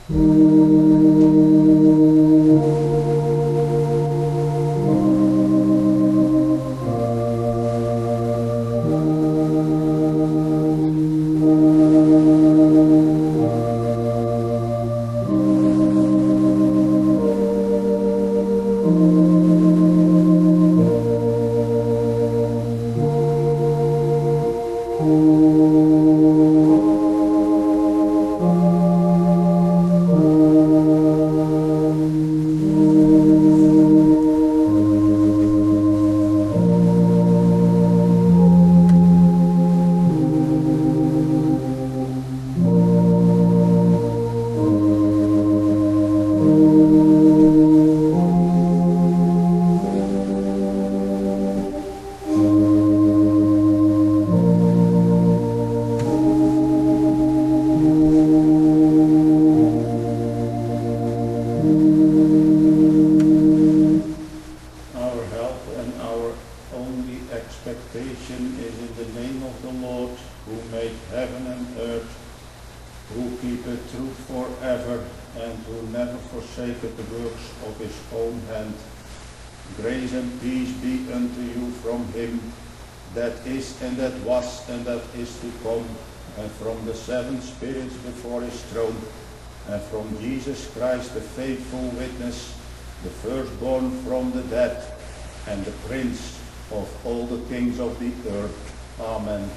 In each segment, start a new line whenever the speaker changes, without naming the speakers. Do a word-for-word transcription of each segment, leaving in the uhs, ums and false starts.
Seven spirits before his throne, and from Jesus Christ the faithful witness, the firstborn from the dead, and the prince of all the kings of the earth. Amen.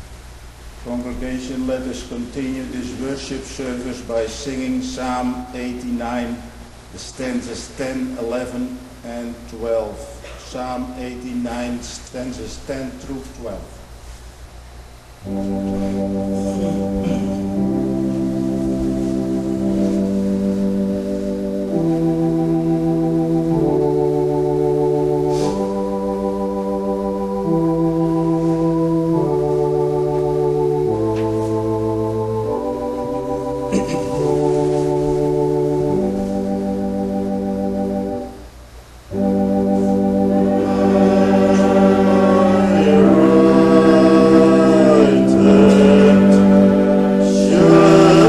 Congregation, let us continue this worship service by singing Psalm eighty-nine, the stanzas ten, eleven, and twelve. Psalm eighty-nine, stanzas ten through twelve.
Sure.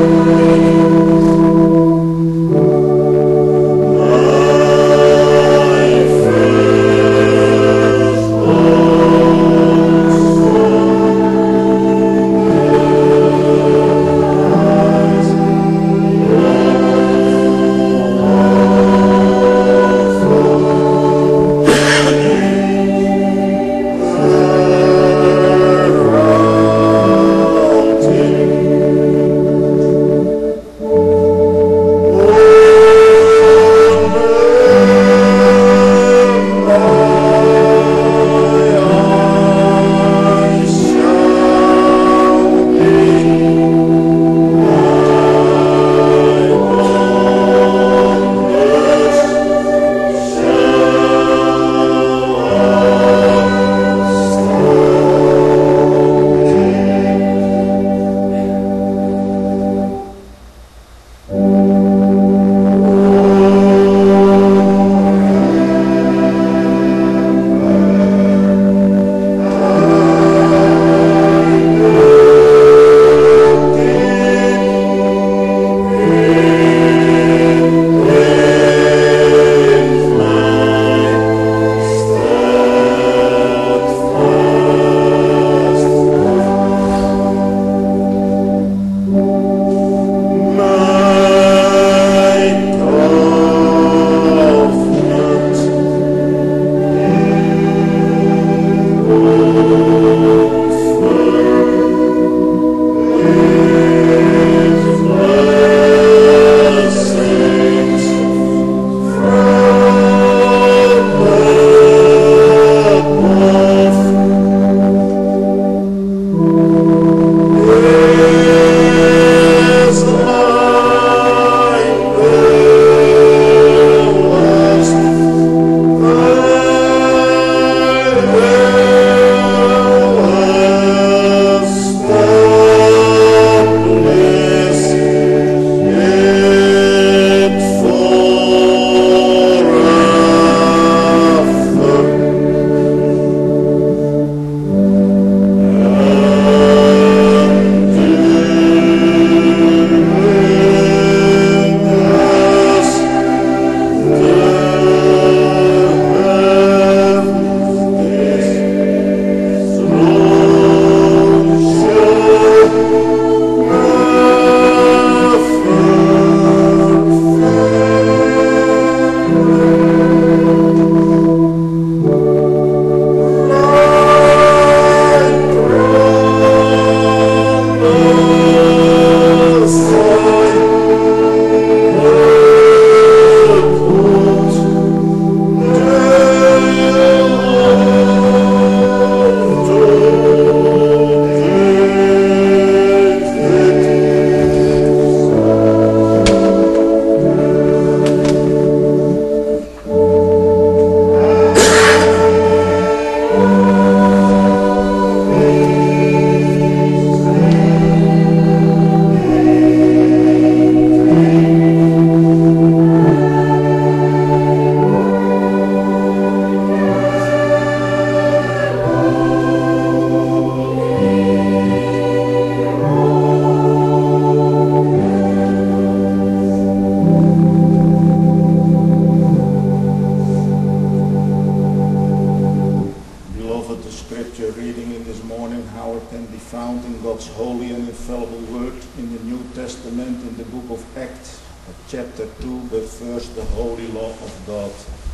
chapter two, but first the holy law of God.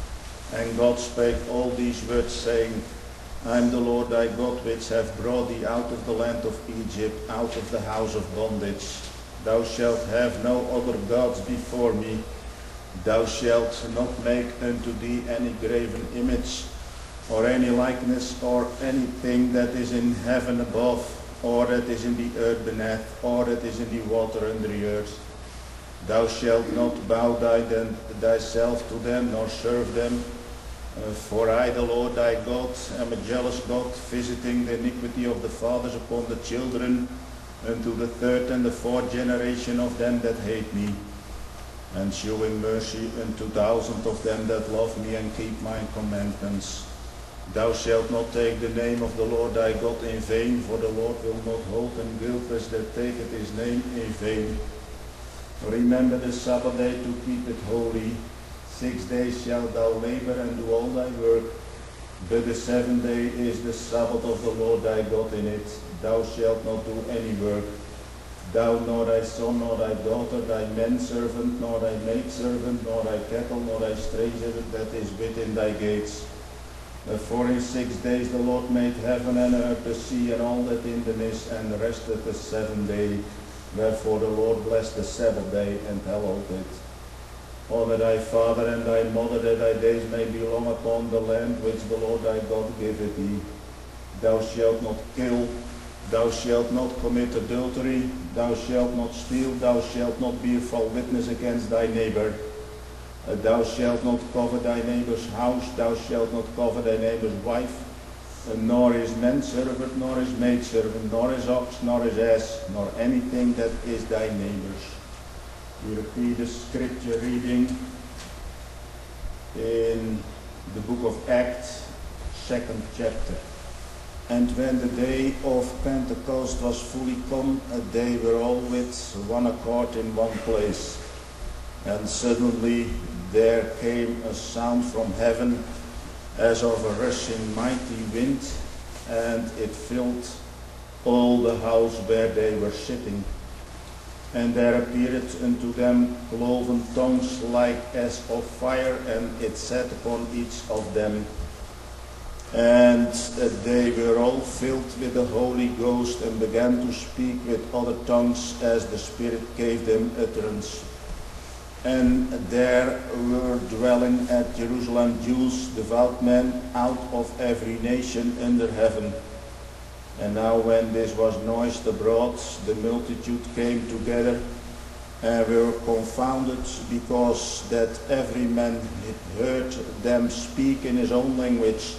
And God spake all these words, saying, I am the Lord thy God, which have brought thee out of the land of Egypt, out of the house of bondage. Thou shalt have no other gods before me. Thou shalt not make unto thee any graven image, or any likeness, or anything that is in heaven above, or that is in the earth beneath, or that is in the water under the earth. Thou shalt not bow thy, thyself to them, nor serve them. Uh, for I, the Lord thy God, am a jealous God, visiting the iniquity of the fathers upon the children, unto the third and the fourth generation of them that hate me, and shewing mercy unto thousands of them that love me and keep my commandments. Thou shalt not take the name of the Lord thy God in vain, for the Lord will not hold them guiltless that taketh his name in vain. Remember the Sabbath day to keep it holy. Six days shalt thou labor and do all thy work, but the seventh day is the Sabbath of the Lord thy God. In it thou shalt not do any work, thou nor thy son, nor thy daughter, thy manservant, nor thy maidservant, nor thy cattle, nor thy stranger that is within thy gates. For in six days the Lord made heaven and earth, the sea, and all that in them is, and rested the seventh day. Wherefore the Lord blessed the Sabbath day and hallowed it. Honor thy father and thy mother, that thy days may be long upon the land which the Lord thy God giveth thee. Thou shalt not kill, thou shalt not commit adultery, thou shalt not steal, thou shalt not be a false witness against thy neighbor. Uh, thou shalt not covet thy neighbor's house, thou shalt not covet thy neighbor's wife, uh, nor his manservant, nor his maidservant, nor his ox, nor his ass, nor anything that is thy neighbor's. We repeat the scripture reading in the book of Acts, second chapter. And when the day of Pentecost was fully come, uh, they were all with one accord in one place. And suddenly there came a sound from heaven as of a rushing mighty wind, and it filled all the house where they were sitting. And there appeared unto them cloven tongues like as of fire, and it sat upon each of them. And they were all filled with the Holy Ghost, and began to speak with other tongues as the Spirit gave them utterance. And there were dwelling at Jerusalem Jews, devout men, out of every nation under heaven. And now when this was noised abroad, the multitude came together, and were confounded, because that every man heard them speak in his own language.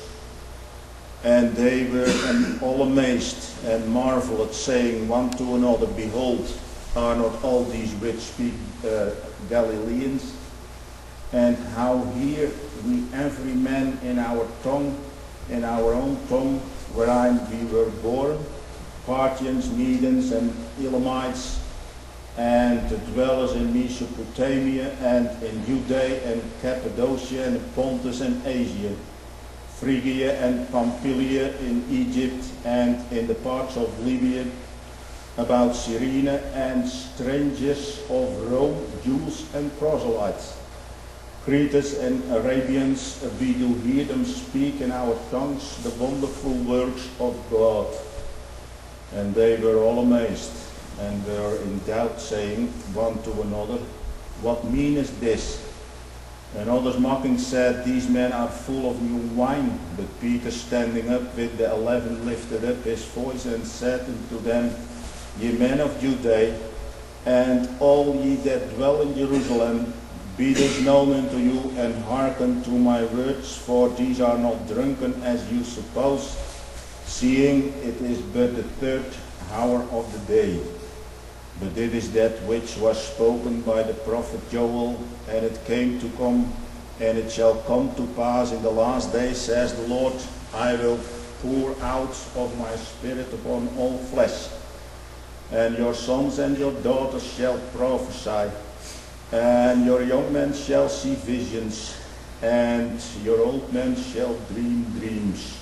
And they were all amazed and marveled, saying one to another, Behold, are not all these which speak uh, Galileans? And how hear we every man in our tongue, in our own tongue, wherein we were born, Parthians, Medes, and Elamites, and the dwellers in Mesopotamia, and in Judea, and Cappadocia, and Pontus, and Asia, Phrygia and Pamphylia, in Egypt, and in the parts of Libya, about Cyrene, and strangers of Rome, Jews and proselytes, Cretans and Arabians, we do hear them speak in our tongues the wonderful works of God. And they were all amazed, and were in doubt, saying one to another, What meaneth this? And others mocking said, These men are full of new wine. But Peter, standing up with the eleven, lifted up his voice and said unto them, Ye men of Judea, and all ye that dwell in Jerusalem, be this known unto you, and hearken to my words, for these are not drunken as you suppose, seeing it is but the third hour of the day. But it is that which was spoken by the prophet Joel, and it came to come, and it shall come to pass in the last days, says the Lord, I will pour out of my spirit upon all flesh, and your sons and your daughters shall prophesy, and your young men shall see visions, and your old men shall dream dreams.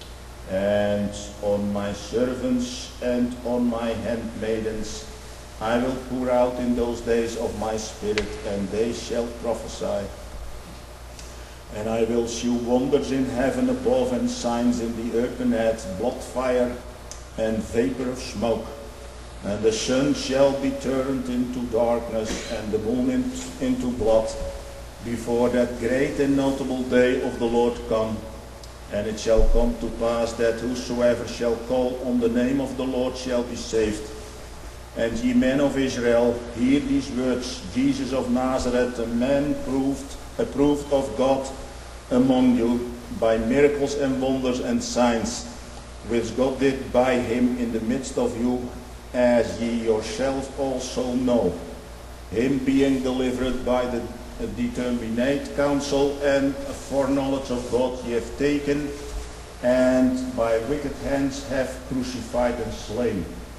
And on my servants and on my handmaidens I will pour out in those days of my spirit, and they shall prophesy. And I will shew wonders in heaven above, and signs in the earth beneath, blood fire and vapor of smoke. And the sun shall be turned into darkness, and the moon into blood, before that great and notable day of the Lord come. And it shall come to pass that whosoever shall call on the name of the Lord shall be saved. And ye men of Israel, hear these words, Jesus of Nazareth, a man proved, approved of God among you, by miracles and wonders and signs, which God did by him in the midst of you, as ye yourselves also know. Him being delivered by the determinate counsel and foreknowledge of God ye have taken, and by wicked hands have crucified and slain,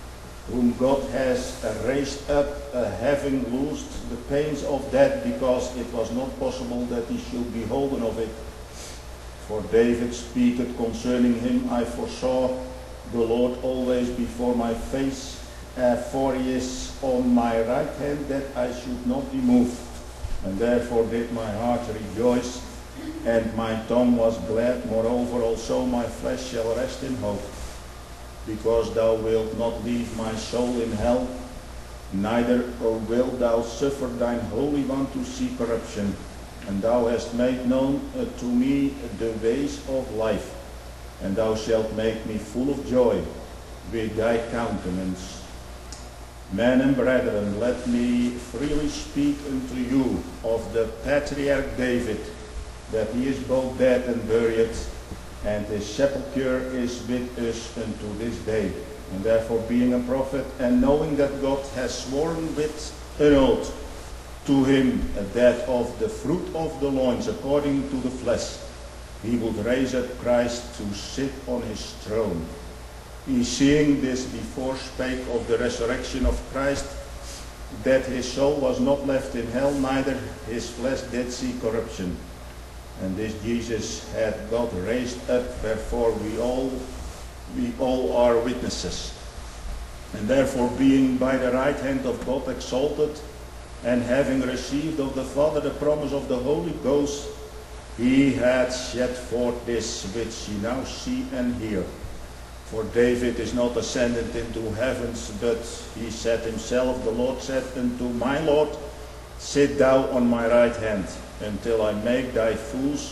whom God has raised up, uh, having loosed the pains of death, because it was not possible that he should be holden of it. For David speaketh concerning him, I foresaw the Lord always before my face, uh, for he is on my right hand, that I should not be moved. And therefore did my heart rejoice, and my tongue was glad. Moreover also my flesh shall rest in hope, because thou wilt not leave my soul in hell, neither wilt thou suffer thine Holy One to see corruption. And thou hast made known uh, to me the ways of life, and thou shalt make me full of joy with thy countenance. Men and brethren, let me freely speak unto you of the patriarch David, that he is both dead and buried, and his sepulchre is with us unto this day. And therefore, being a prophet, and knowing that God has sworn with an oath to him that of the fruit of the loins, according to the flesh, he would raise up Christ to sit on his throne. He, seeing this before, spake of the resurrection of Christ, that his soul was not left in hell, neither his flesh did see corruption. And this Jesus hath God raised up, wherefore we all we all are witnesses. And therefore, being by the right hand of God exalted, and having received of the Father the promise of the Holy Ghost, he hath shed forth this which ye now see and hear. For David is not ascended into heavens, but he said himself, the Lord said unto my Lord, sit thou on my right hand, until I make thy fools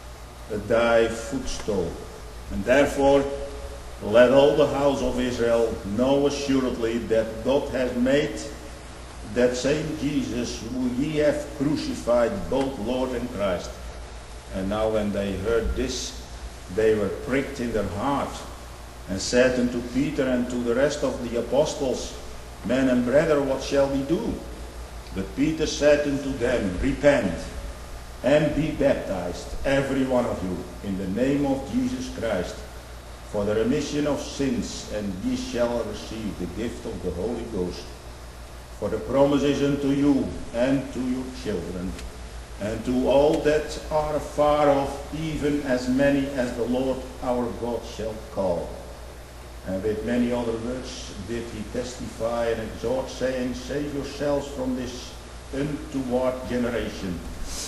thy footstool. And therefore let all the house of Israel know assuredly that God hath made that same Jesus, who ye have crucified, both Lord and Christ. And now when they heard this, they were pricked in their heart, and said unto Peter and to the rest of the apostles, Men and brethren, what shall we do? But Peter said unto them, Repent, and be baptized, every one of you, in the name of Jesus Christ, for the remission of sins, and ye shall receive the gift of the Holy Ghost. For the promise is unto you, and to your children, and to all that are afar off, even as many as the Lord our God shall call. And with many other words did he testify and exhort, saying, Save yourselves from this untoward generation.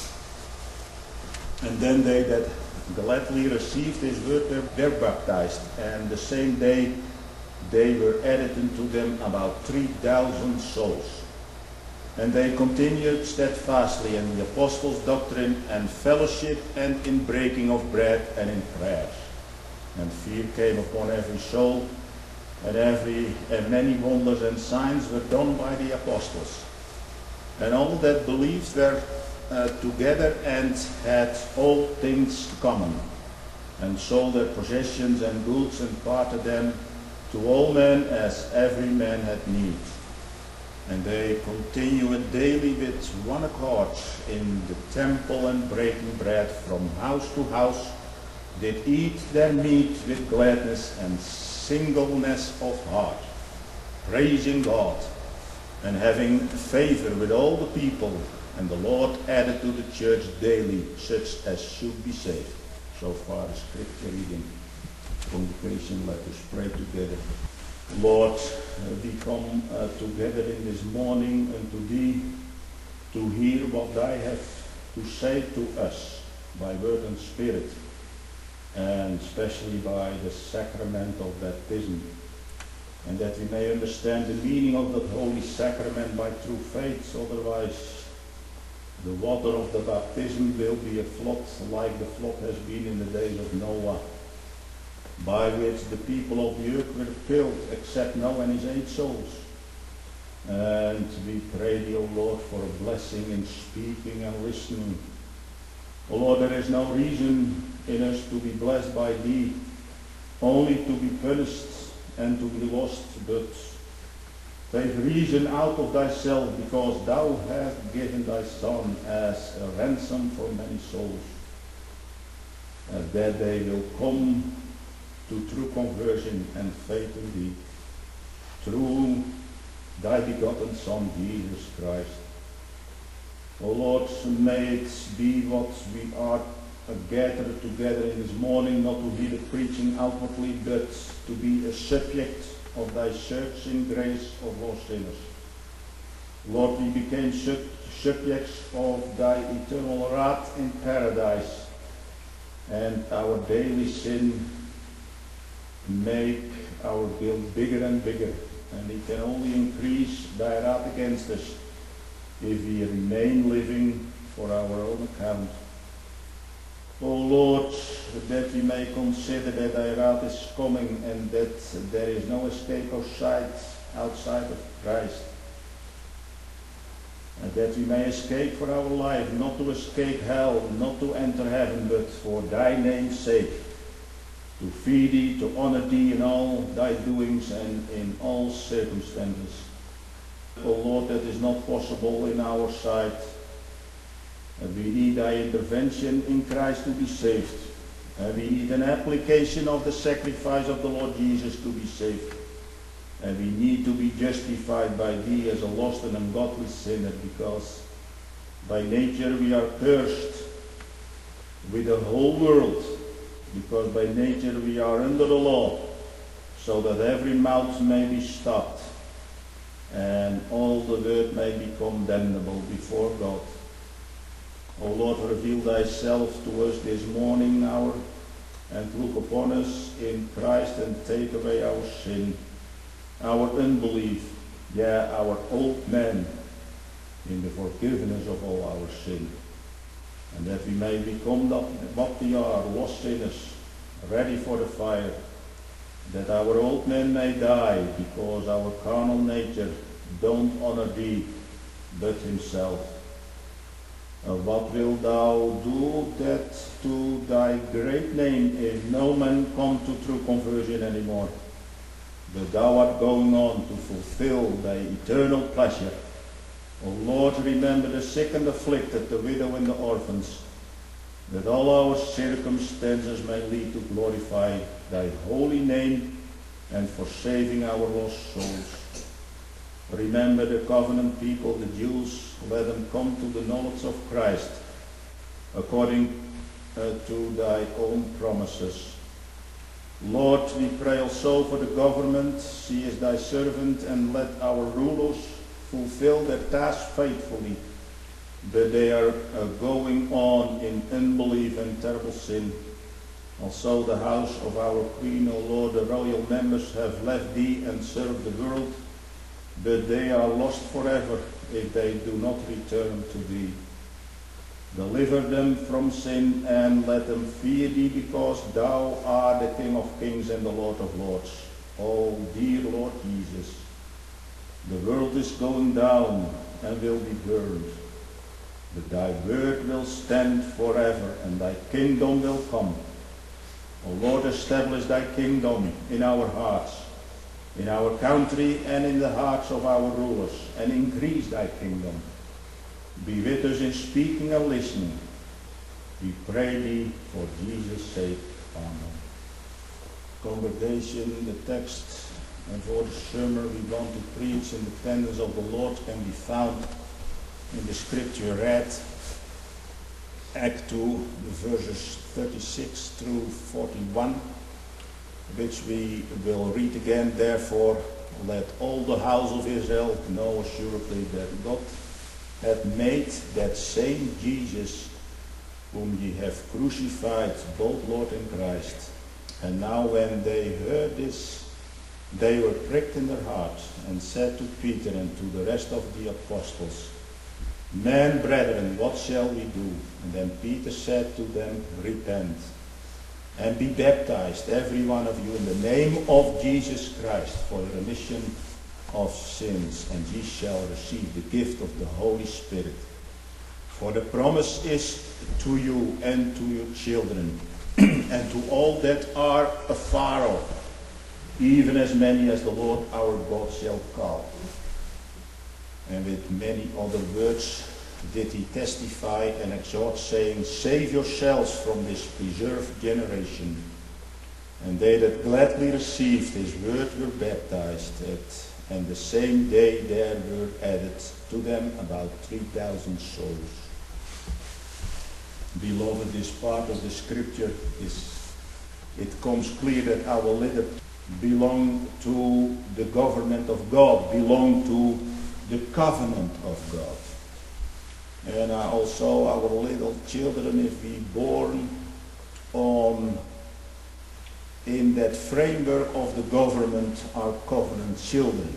And then they that gladly received his word were, were baptized, and the same day they were added unto them about three thousand souls. And they continued steadfastly in the apostles' doctrine and fellowship, and in breaking of bread and in prayers. And fear came upon every soul, and every and many wonders and signs were done by the apostles. And all that believed were uh, together, and had all things common, and sold their possessions and goods, and parted them to all men as every man had need. And they continued daily with one accord in the temple, and breaking bread from house to house, did eat their meat with gladness and singleness of heart, praising God, and having favor with all the people. And the Lord added to the church daily such as should be saved. So far the scripture reading. Congregation, let us pray together. Lord, uh, we come uh, together in this morning unto thee to hear what thou hast to say to us by word and spirit, and especially by the sacrament of baptism, and that we may understand the meaning of that holy sacrament by true faith. Otherwise the water of the baptism will be a flood, like the flood has been in the days of Noah, by which the people of the earth were filled, except Noah and his eight souls. And we pray thee, O Lord, for a blessing in speaking and listening. O Lord, there is no reason in us to be blessed by thee, only to be punished and to be lost, but take reason out of thyself, because thou hast given thy Son as a ransom for many souls, and that they will come to true conversion and faith in thee. through thy begotten Son, Jesus Christ. O Lord, may it be what we are gathered together in this morning, not to hear the preaching outwardly, but to be a subject of thy searching grace of lost sinners. Lord, we became sub subjects of thy eternal wrath in paradise, and our daily sin make our guilt bigger and bigger, and it can only increase thy wrath against us if we remain living for our own account. O Lord, that we may consider that thy wrath is coming and that there is no escape or sight outside of Christ. And that we may escape for our life, not to escape hell, not to enter heaven, but for thy name's sake, to feed thee, to honor thee in all thy doings and in all circumstances. O Lord, that is not possible in our sight. And we need thy intervention in Christ to be saved. And we need an application of the sacrifice of the Lord Jesus to be saved. And we need to be justified by thee as a lost and ungodly sinner, because by nature we are cursed with the whole world, because by nature we are under the law, so that every mouth may be stopped and all the word may become damnable before God. O Lord, reveal thyself to us this morning hour, and look upon us in Christ and take away our sin, our unbelief, yeah, our old man, in the forgiveness of all our sin, and that we may become what we are, lost sinners, ready for the fire, that our old man may die, because our carnal nature don't honor thee, but himself. Uh, what wilt thou do that to thy great name if no man come to true conversion anymore? But thou art going on to fulfill thy eternal pleasure. O Lord, remember the sick and afflicted, the widow and the orphans, that all our circumstances may lead to glorify thy holy name and for saving our lost souls. Remember the covenant people, the Jews, let them come to the knowledge of Christ, according uh, to thy own promises. Lord, we pray also for the government. She is thy servant, and let our rulers fulfill their task faithfully. But they are uh, going on in unbelief and terrible sin. Also the house of our Queen, O Lord, the royal members have left thee and served the world, but they are lost forever if they do not return to thee. Deliver them from sin and let them fear thee, because thou art the King of kings and the Lord of lords. O dear Lord Jesus, the world is going down and will be burned, but thy word will stand forever and thy kingdom will come. O Lord, establish thy kingdom in our hearts, in our country and in the hearts of our rulers, and increase thy kingdom. Be with us in speaking and listening. We pray thee for Jesus' sake. Amen. Congregation, the text and for the sermon we want to preach in the presence of the Lord can be found in the scripture read, Act two, verses thirty-six through forty-one, which we will read again. Therefore, let all the house of Israel know assuredly that God hath made that same Jesus, whom ye have crucified, both Lord and Christ. And now when they heard this, they were pricked in their hearts, and said to Peter and to the rest of the apostles, Men, brethren, what shall we do? And then Peter said to them, Repent, and be baptized, every one of you, in the name of Jesus Christ, for the remission of sins, and ye shall receive the gift of the Holy Spirit. For the promise is to you and to your children, and to all that are afar off, even as many as the Lord our God shall call. And with many other words did he testify and exhort, saying, Save yourselves from this preserved generation. And they that gladly received his word were baptized. At And the same day there were added to them about three thousand souls. Beloved, this part of the scripture is, it comes clear that our leader belong to the government of God, belong to the covenant of God. And uh, also our little children, if we born on in that framework of the government, are covenant children.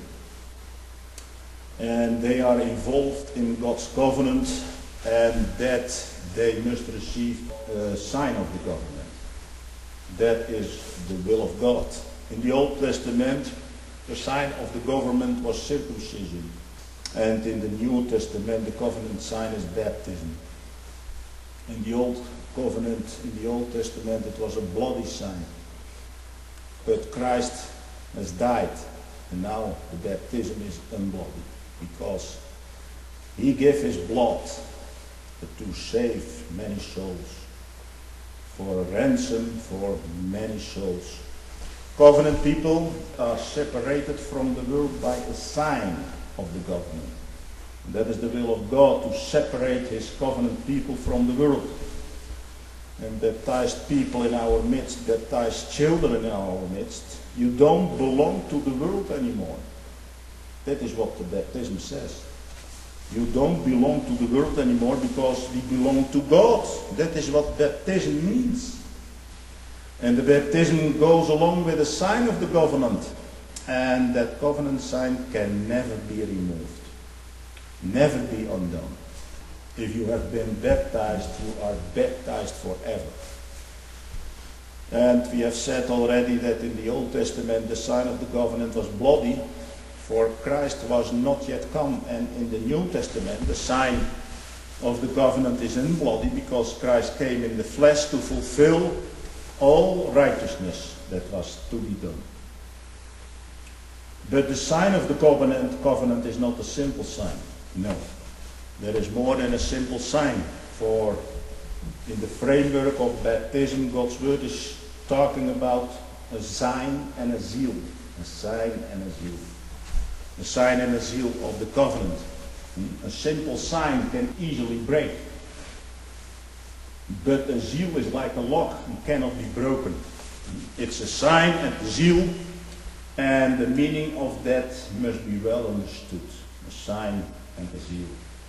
And they are involved in God's covenant, and that they must receive a sign of the government. That is the will of God. In the Old Testament, the sign of the government was circumcision. And in the New Testament, the covenant sign is baptism. In the Old Covenant, in the Old Testament, it was a bloody sign. But Christ has died, and now the baptism is unbloody, because he gave his blood to save many souls, for a ransom for many souls. Covenant people are separated from the world by a sign of the government. And that is the will of God, to separate his covenant people from the world. And baptized people in our midst, baptized children in our midst, you don't belong to the world anymore. That is what the baptism says. You don't belong to the world anymore, because we belong to God. That is what baptism means. And the baptism goes along with the sign of the covenant. And that covenant sign can never be removed, never be undone. If you have been baptized, you are baptized forever. And we have said already that in the Old Testament the sign of the covenant was bloody, for Christ was not yet come. And in the New Testament the sign of the covenant is unbloody, because Christ came in the flesh to fulfill all righteousness that was to be done. But the sign of the covenant, covenant is not a simple sign. No. There is more than a simple sign, for in the framework of baptism, God's word is talking about a sign and a seal. A sign and a seal. A sign and a seal of the covenant. A simple sign can easily break. But a seal is like a lock and cannot be broken. It's a sign and a seal, and the meaning of that must be well understood. A sign and a seal.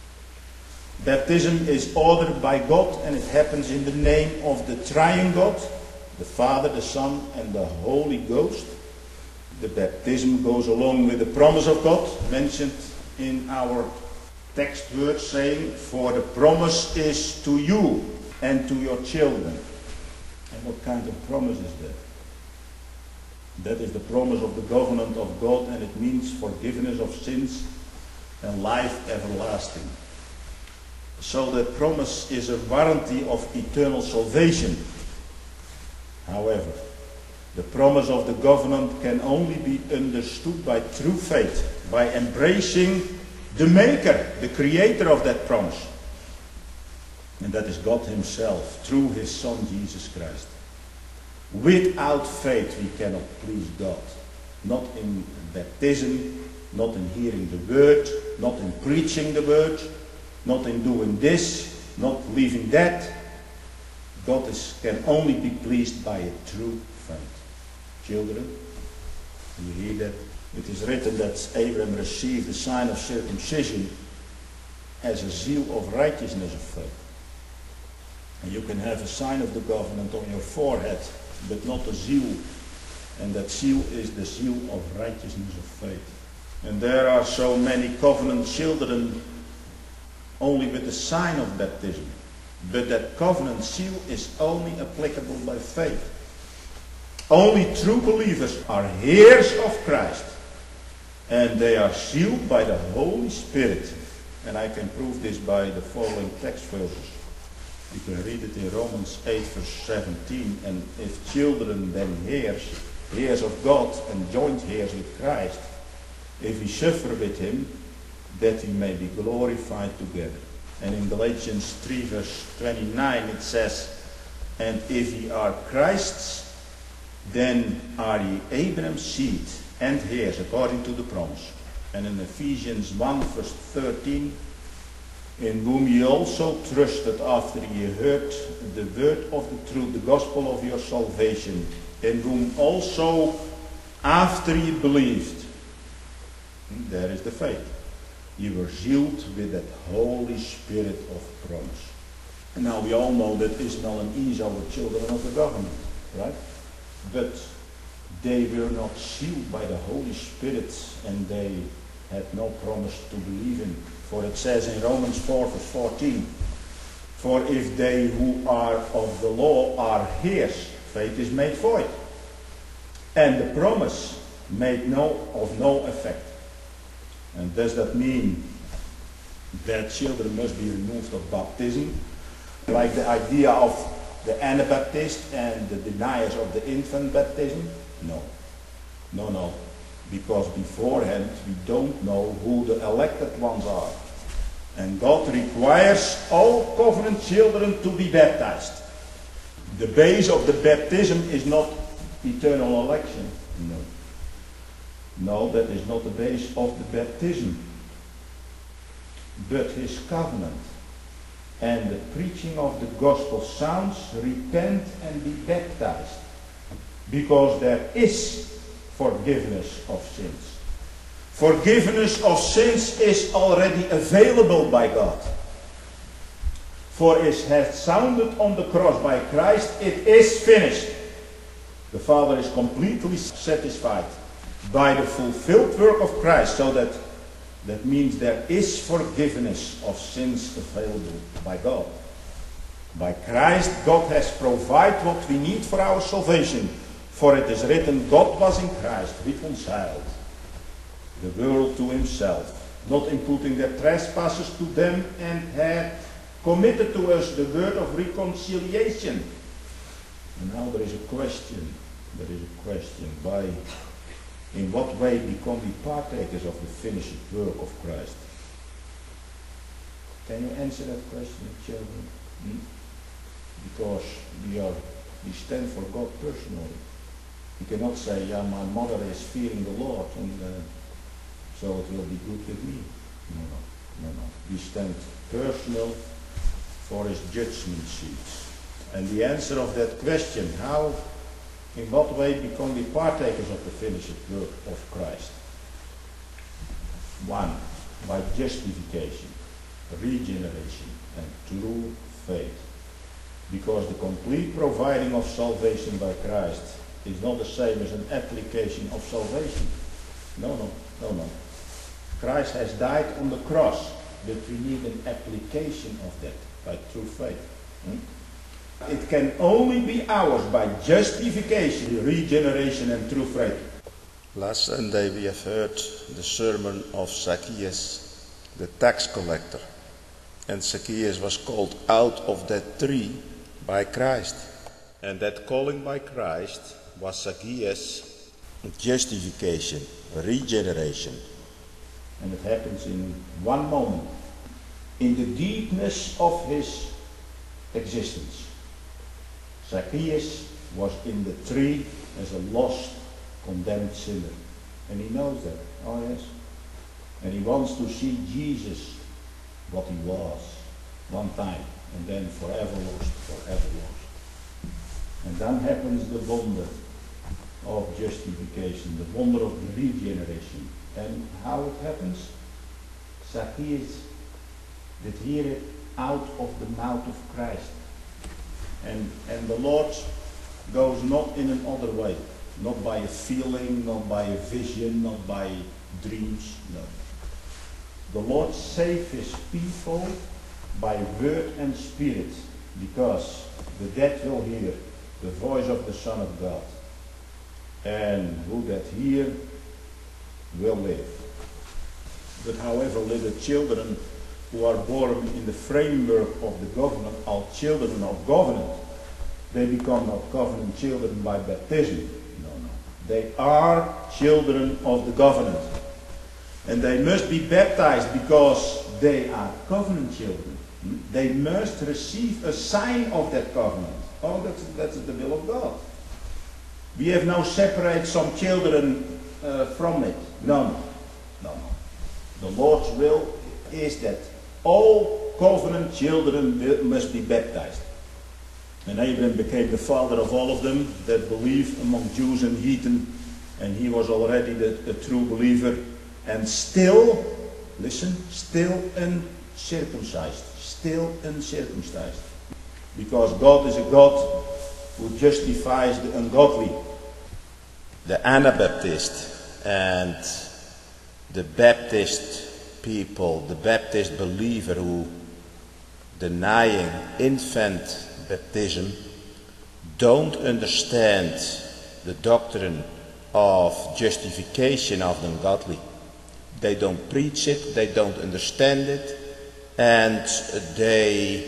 Baptism is ordered by God, and it happens in the name of the triune God, the Father, the Son, and the Holy Ghost. The baptism goes along with the promise of God, mentioned in our text word, saying, "For the promise is to you and to your children." And what kind of promise is that? That is the promise of the covenant of God, and it means forgiveness of sins and life everlasting. So the promise is a warranty of eternal salvation. However, the promise of the covenant can only be understood by true faith, by embracing the maker, the creator of that promise. And that is God himself, through his Son Jesus Christ. Without faith we cannot please God. Not in baptism, not in hearing the word, not in preaching the word, not in doing this, not leaving that. God is, can only be pleased by a true faith. Children, you hear that? It is written that Abraham received the sign of circumcision as a seal of righteousness of faith. And you can have a sign of the covenant on your forehead, but not a seal. And that seal is the seal of righteousness of faith. And there are so many covenant children only with the sign of baptism. But that covenant seal is only applicable by faith. Only true believers are heirs of Christ. And they are sealed by the Holy Spirit. And I can prove this by the following text verses. You can read it in Romans eight verse seventeen. And if children, then heirs, heirs of God and joint heirs with Christ, if we suffer with him, that he may be glorified together. And in Galatians three verse twenty-nine it says, "And if ye are Christ's, then are ye Abraham's seed, and heirs according to the promise. And in Ephesians one verse thirteen, in whom ye also trusted after ye heard the word of the truth, the gospel of your salvation, in whom also after ye believed, there is the faith, ye were sealed with that Holy Spirit of promise. Now we all know that Ismael and Esau were children of the government, right? But they were not sealed by the Holy Spirit, and they had no promise to believe in. For it says in Romans four verse fourteen, for if they who are of the law are heirs, faith is made void, and the promise made no of no effect. And does that mean that children must be removed of baptism? Like the idea of the Anabaptist and the deniers of the infant baptism? No. No, no. Because beforehand we don't know who the elected ones are. And God requires all covenant children to be baptized. The base of the baptism is not eternal election. No. No, that is not the base of the baptism. But his covenant. And the preaching of the gospel sounds, repent and be baptized. Because there is forgiveness of sins. Forgiveness of sins is already available by God. For it has sounded on the cross by Christ, it is finished. The Father is completely satisfied by the fulfilled work of Christ, so that that means there is forgiveness of sins available by God. By Christ, God has provided what we need for our salvation. For it is written, God was in Christ reconciled the world to himself, not imputing their trespasses to them, and had committed to us the word of reconciliation. And now there is a question. There is a question. By in what way become we partakers of the finished work of Christ? Can you answer that question, children? Hmm? Because we are we stand for God personally. You cannot say, yeah, my mother is fearing the Lord, and uh, so it will be good with me. No, no, no, no. We stand personal for his judgment seats. And the answer of that question, how, in what way become we partakers of the finished work of Christ? One, by justification, regeneration, and true faith. Because the complete providing of salvation by Christ is not the same as an application of salvation. No, no, no, no. Christ has died on the cross, but we need an application of that by true faith. Hmm? It can only be ours by justification, regeneration, and true faith.
Last Sunday we have heard the sermon of Zacchaeus, the tax collector. And Zacchaeus was called out of that tree by Christ. And that calling by Christ was Zacchaeus' justification, regeneration.
And it happens in one moment, in the deepness of his existence. Zacchaeus was in the tree as a lost, condemned sinner. And he knows that. Oh yes. And he wants to see Jesus, what he was, one time. And then forever lost, forever lost. And then happens the wonder of justification, the wonder of the regeneration. And how it happens? Zacchaeus did hear it out of the mouth of Christ. And, and the Lord goes not in another way. Not by a feeling, not by a vision, not by dreams. No. The Lord saves his people by word and spirit, because the dead will hear the voice of the Son of God. And who that hear will live. But however, little children who are born in the framework of the government are children of covenant. They become not covenant children by baptism. No, no. They are children of the covenant. And they must be baptized because they are covenant children. They must receive a sign of that covenant. Oh, that's, that's the will of God. We have now separated some children uh, from it. No, no, no, no. The Lord's will is that all covenant children will, must be baptized. And Abraham became the father of all of them that believe among Jews and heathen, and he was already the, the true believer, and still, listen, still uncircumcised, still uncircumcised. Because God is a God who justifies the ungodly.
The Anabaptist and the Baptist people, the Baptist believer who denying infant baptism, don't understand the doctrine of justification of the ungodly. They don't preach it, they don't understand it, and they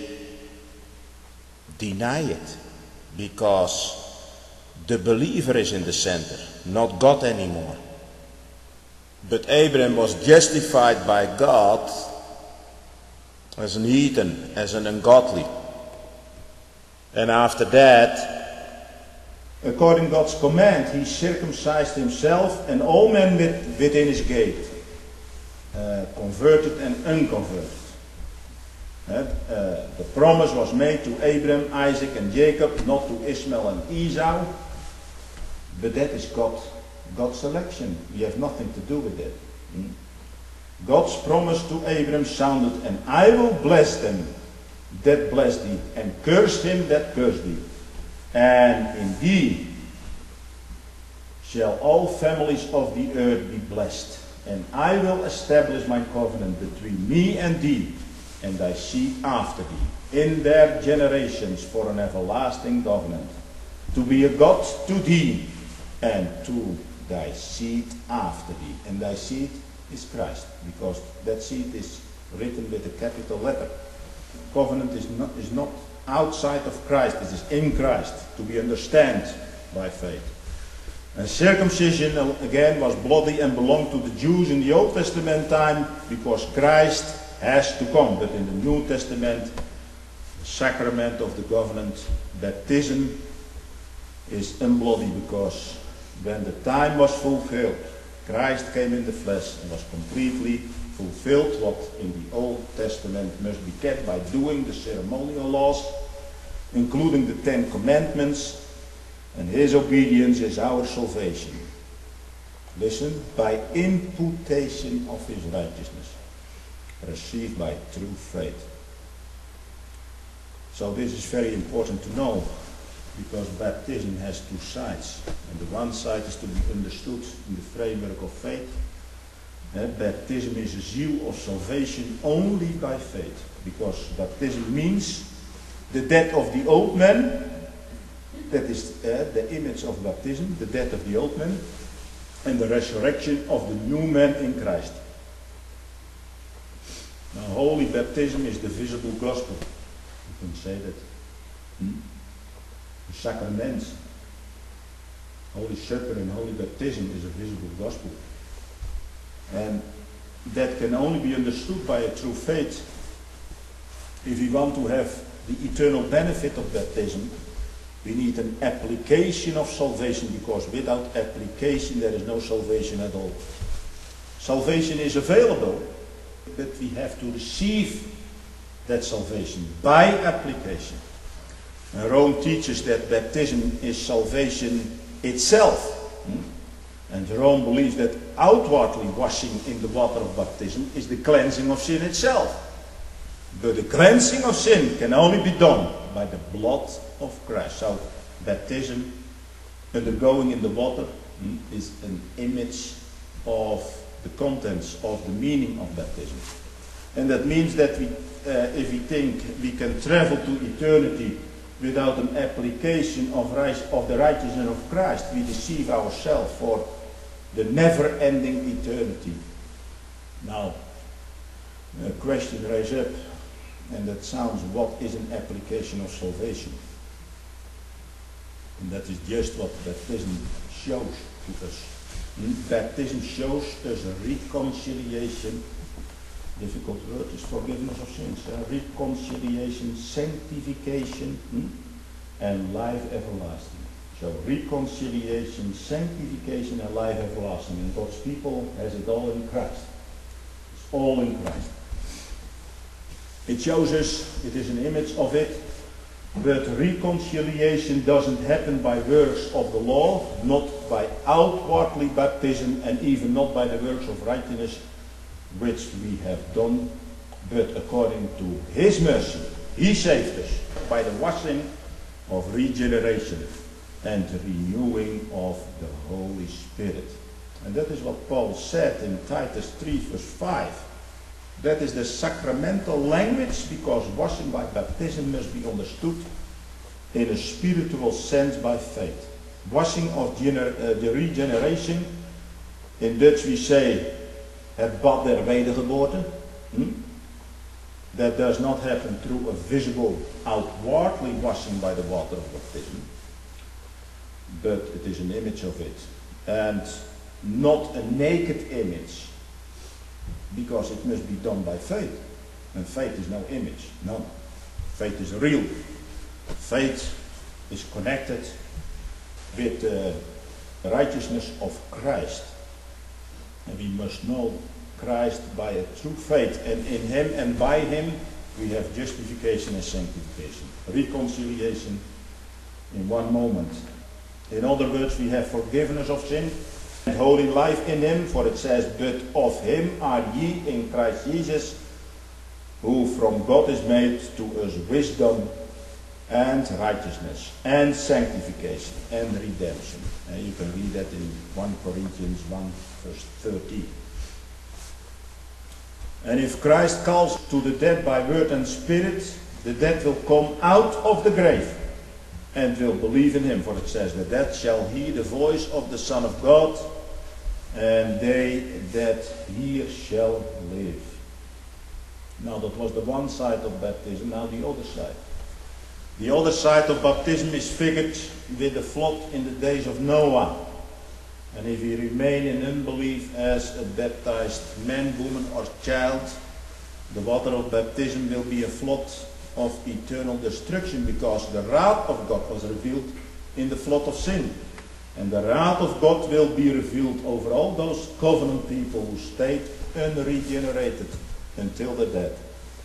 deny it because the believer is in the center, not God anymore. But Abraham was justified by God as an heathen, as an ungodly. And after that,
according to God's command, he circumcised himself and all men with, within his gate, uh, converted and unconverted. Uh, uh, the promise was made to Abraham, Isaac and Jacob, not to Ishmael and Esau. But that is God, God's selection. We have nothing to do with it. Hmm? God's promise to Abraham sounded, and I will bless them that bless thee, and curse him that curse thee. And in thee shall all families of the earth be blessed. And I will establish my covenant between me and thee, and thy seed after thee, in their generations for an everlasting covenant, to be a God to thee, and to thy seed after thee. And thy seed is Christ, because that seed is written with a capital letter. Covenant is not, is not outside of Christ, it is in Christ, to be understood by faith. And circumcision, again, was bloody and belonged to the Jews in the Old Testament time, because Christ has to come. But in the New Testament, the sacrament of the covenant, baptism, is unbloody, because when the time was fulfilled, Christ came in the flesh and was completely fulfilled what in the Old Testament must be kept by doing the ceremonial laws, including the Ten Commandments, and his obedience is our salvation. Listen, by imputation of his righteousness, received by true faith. So this is very important to know, because baptism has two sides. And the one side is to be understood in the framework of faith. Uh, baptism is a zeal of salvation only by faith, because baptism means the death of the old man. That is uh, the image of baptism, the death of the old man, and the resurrection of the new man in Christ. Now, holy baptism is the visible gospel. You can say that. Hmm? The sacraments, Holy Supper and Holy Baptism is a visible gospel. And that can only be understood by a true faith. If we want to have the eternal benefit of baptism, we need an application of salvation, because without application there is no salvation at all. Salvation is available, but we have to receive that salvation by application. And Rome teaches that baptism is salvation itself. And Rome believes that outwardly washing in the water of baptism is the cleansing of sin itself. But the cleansing of sin can only be done by the blood of Christ. So baptism, undergoing in the water, hmm, is an image of the contents of the meaning of baptism. And that means that we, uh, if we think we can travel to eternity without an application of, rise, of the righteousness of Christ, we deceive ourselves for the never-ending eternity. Now, a question raised up, and that sounds, what is an application of salvation? And that is just what baptism shows to us. Hmm? Baptism shows us a reconciliation. Difficult word is forgiveness of sins. Uh, reconciliation, sanctification, hmm? and life everlasting. So reconciliation, sanctification and life everlasting. And God's people has it all in Christ. It's all in Christ. It shows us, it is an image of it, but reconciliation doesn't happen by works of the law, not by outwardly baptism, and even not by the works of righteousness which we have done, but according to His mercy. He saved us by the washing of regeneration and the renewing of the Holy Spirit. And that is what Paul said in Titus three verse five. That is the sacramental language, because washing by baptism must be understood in a spiritual sense by faith. Washing of gener uh, the regeneration, in Dutch we say het bad der wedergeboorte. Hmm? That does not happen through a visible, outwardly washing by the water of baptism, but it is an image of it, and not a naked image, because it must be done by faith, and faith is no image. No, faith is real. Faith is connected with the righteousness of Christ, and we must know Christ by a true faith, and in Him and by Him we have justification and sanctification, reconciliation in one moment. In other words, we have forgiveness of sin and holy life in Him, for it says, but of Him are ye in Christ Jesus, who from God is made to us wisdom and righteousness and sanctification and redemption. And you can read that in First Corinthians one verse thirteen. And if Christ calls to the dead by word and spirit, the dead will come out of the grave and will believe in Him. For it says, the dead shall hear the voice of the Son of God, and they that hear shall live. Now that was the one side of baptism, now the other side. The other side of baptism is figured with the flood in the days of Noah. And if you remain in unbelief as a baptized man, woman or child, the water of baptism will be a flood of eternal destruction, because the wrath of God was revealed in the flood of sin. And the wrath of God will be revealed over all those covenant people who stayed unregenerated until the death.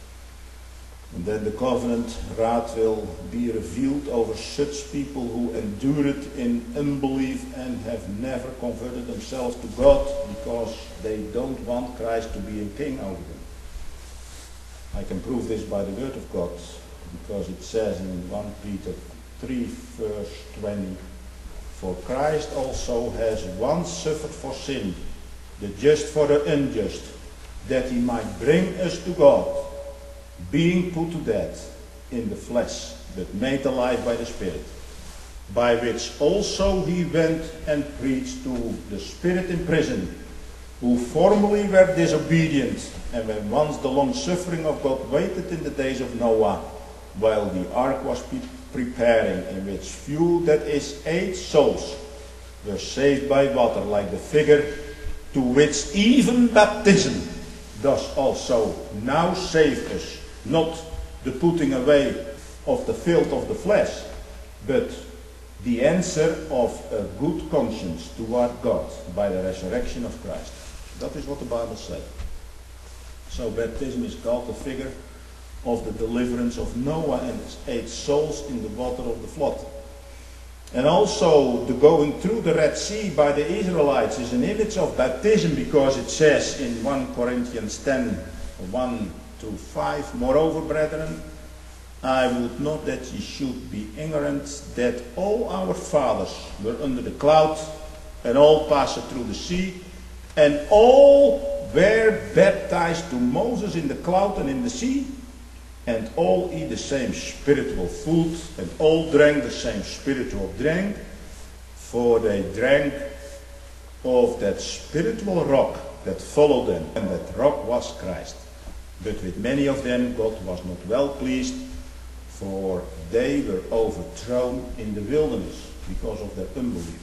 And then the covenant wrath will be revealed over such people who endured in unbelief and have never converted themselves to God, because they don't want Christ to be a king over them. I can prove this by the word of God, because it says in First Peter three verse twenty, for Christ also has once suffered for sin, the just for the unjust, that He might bring us to God, being put to death in the flesh, but made alive by the Spirit, by which also He went and preached to the spirit in prison, who formerly were disobedient, and when once the long suffering of God waited in the days of Noah, while the ark was pre preparing, in which few, that is eight souls, were saved by water, like the figure to which even baptism does also now save us, not the putting away of the filth of the flesh, but the answer of a good conscience toward God by the resurrection of Christ. That is what the Bible says. So baptism is called the figure of the deliverance of Noah and his eight souls in the water of the flood. And also the going through the Red Sea by the Israelites is an image of baptism, because it says in First Corinthians ten, one through five, moreover, brethren, I would not that ye should be ignorant that all our fathers were under the cloud, and all passed through the sea, and all were baptized to Moses in the cloud and in the sea, and all eat the same spiritual food, and all drank the same spiritual drink, for they drank of that spiritual rock that followed them, and that rock was Christ. But with many of them God was not well pleased, for they were overthrown in the wilderness because of their unbelief.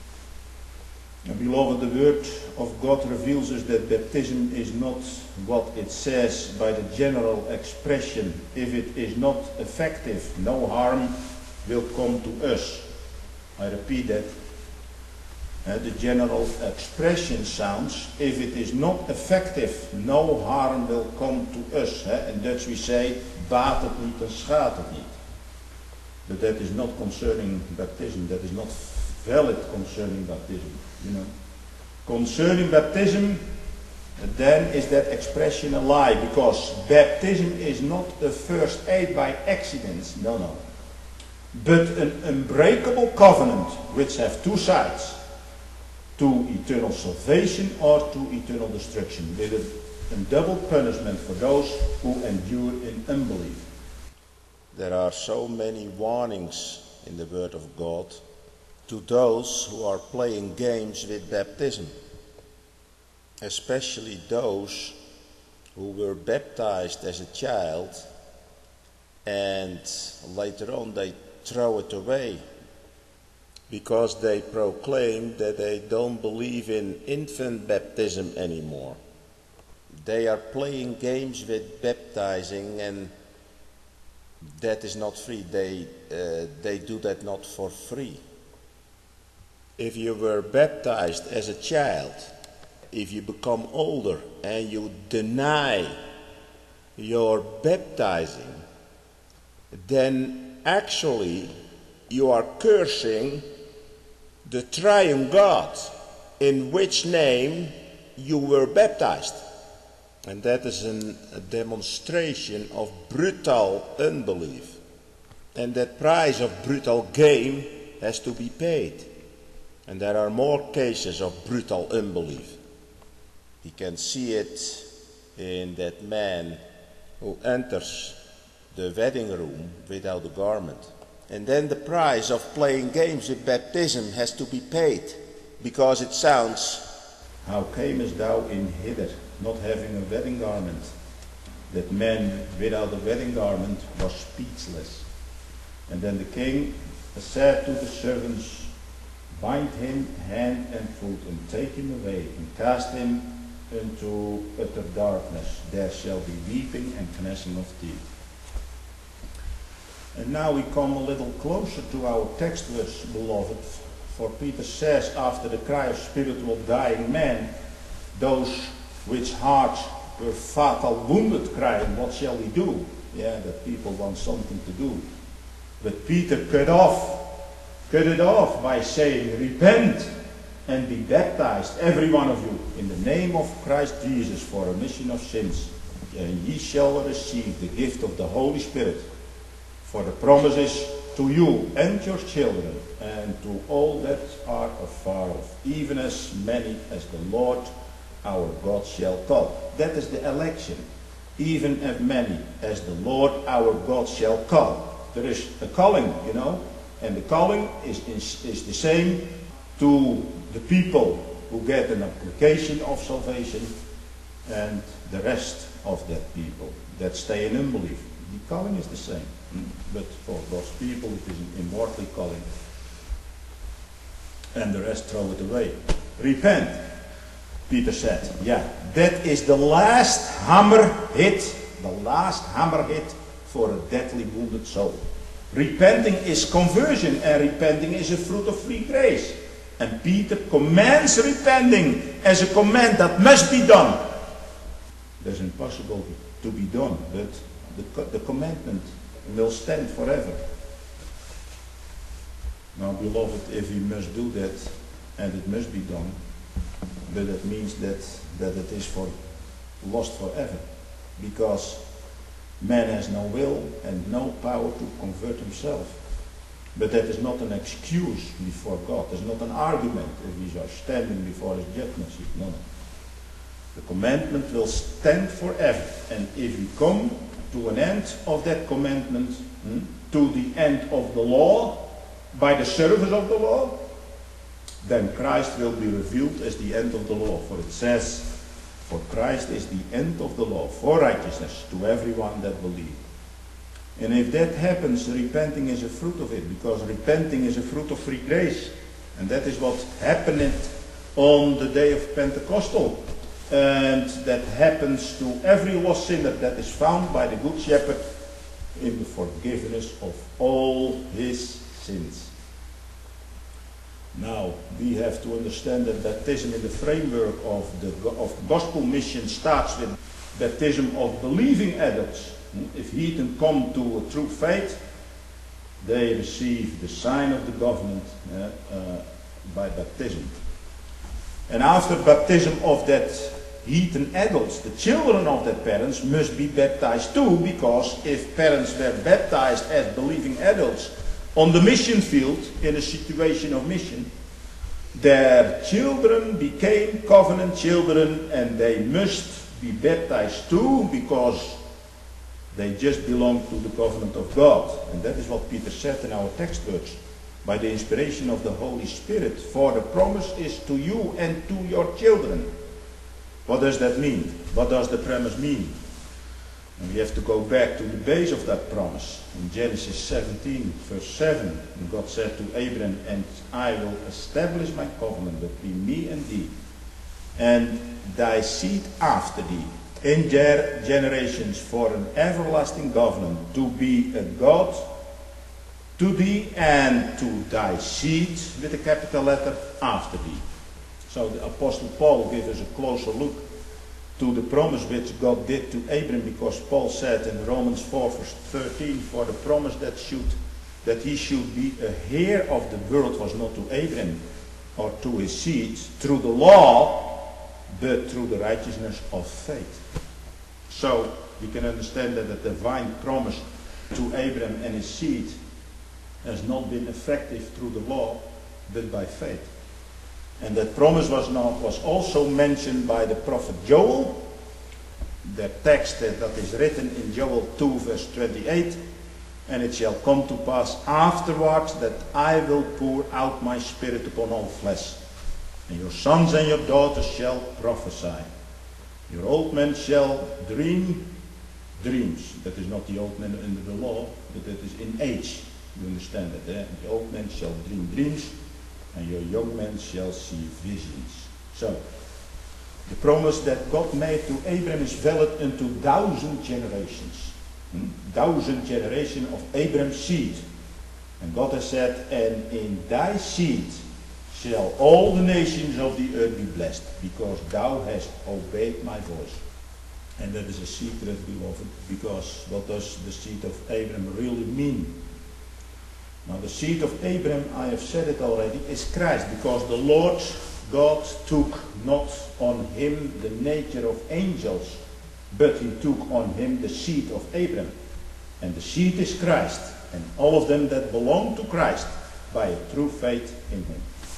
And beloved, the word of God reveals us that baptism is not what it says by the general expression. If it is not effective, no harm will come to us. I repeat that. Uh, the general expression sounds, if it is not effective, no harm will come to us. Uh, in Dutch we say, baat het niet, dan schaadt het niet. But that is not concerning baptism. That is not valid concerning baptism. You know, concerning baptism, then is that expression a lie, because baptism is not a first aid by accident. No, no. But an unbreakable covenant which have two sides, to eternal salvation or to eternal destruction, with a, a double punishment for those who endure in unbelief.
There are so many warnings in the Word of God to those who are playing games with baptism, especially those who were baptized as a child and later on they throw it away because they proclaim that they don't believe in infant baptism anymore. They are playing games with baptizing, and that is not free. They, uh, they do that not for free. If you were baptized as a child, if you become older and you deny your baptizing, then actually you are cursing the triune God in which name you were baptized. And that is an, a demonstration of brutal unbelief. And that price of brutal game has to be paid. And there are more cases of brutal unbelief. You can see it in that man who enters the wedding room without a garment. And then the price of playing games with baptism has to be paid, because it sounds,
how camest thou in hither, not having a wedding garment? That man without a wedding garment was speechless. And then the king said to the servants, bind him hand and foot, and take him away, and cast him into utter darkness. There shall be weeping and gnashing of teeth. And now we come a little closer to our text verse, beloved. For Peter says, after the cry of spiritual dying men, those which hearts were fatal wounded, crying, what shall we do? Yeah, that people want something to do. But Peter cut off, cut it off by saying, repent and be baptized, every one of you, in the name of Christ Jesus for remission of sins. And ye shall receive the gift of the Holy Spirit. For the promises to you and your children, and to all that are afar off, even as many as the Lord our God shall call. That is the election. Even as many as the Lord our God shall call. There is a calling, you know, and the calling is, is, is the same to the people who get an application of salvation, and the rest of that people that stay in unbelief. The calling is the same. But for those people it is an immortal calling. And the rest throw it away. Repent, Peter said. Yeah, that is the last hammer hit. The last hammer hit for a deadly wounded soul. Repenting is conversion, and repenting is a fruit of free grace. And Peter commands repenting as a command that must be done. That's impossible to be done, but the, the commandment will stand forever. Now, beloved, if we must do that, and it must be done, but that means that, that it is for lost forever, because man has no will and no power to convert himself. But that is not an excuse before God. It's not an argument if we are standing before his judgment seat. No, no. The commandment will stand forever, and if we come to an end of that commandment, hmm, to the end of the law, by the service of the law, then Christ will be revealed as the end of the law. For it says, for Christ is the end of the law, for righteousness to everyone that believes. And if that happens, repenting is a fruit of it, because repenting is a fruit of free grace. And that is what happened on the day of Pentecostal. And that happens to every lost sinner that is found by the Good Shepherd in the forgiveness of all his sins. Now, we have to understand that baptism in the framework of the of gospel mission starts with baptism of believing adults. If heathen come to a true faith, they receive the sign of the covenant uh, uh, by baptism. And after baptism of that heathen adults, the children of their parents must be baptized too, because if parents were baptized as believing adults on the mission field, in a situation of mission, their children became covenant children, and they must be baptized too, because they just belong to the covenant of God. And that is what Peter said in our text words. By the inspiration of the Holy Spirit, for the promise is to you and to your children. What does that mean? What does the promise mean? And we have to go back to the base of that promise. In Genesis seventeen, verse seven, God said to Abraham, and I will establish my covenant between me and thee, and thy seed after thee, in their generations, for an everlasting covenant, to be a God to thee and to thy seed, with a capital letter, after thee. So the Apostle Paul gives us a closer look to the promise which God did to Abraham, because Paul said in Romans four verse thirteen, for the promise that should that he should be a heir of the world was not to Abraham or to his seed through the law, but through the righteousness of faith. So we can understand that the divine promise to Abraham and his seed has not been effective through the law, but by faith. And that promise was not was also mentioned by the prophet Joel. The text that is written in Joel two verse twenty-eight, and it shall come to pass afterwards that I will pour out my spirit upon all flesh, and your sons and your daughters shall prophesy. Your old men shall dream dreams. That is not the old men under the law, but that is in age. You understand that, eh? The old men shall dream dreams, and your young men shall see visions. So, the promise that God made to Abraham is valid unto thousand generations. Hmm? Thousand generation of Abraham's seed. And God has said, and in thy seed shall all the nations of the earth be blessed, because thou hast obeyed my voice. And that is a secret, beloved, because what does the seed of Abraham really mean? Now the seed of Abraham, I have said it already, is Christ, because the Lord God took not on him the nature of angels, but he took on him the seed of Abraham. And the seed is Christ, and all of them that belong to Christ by a true faith in him.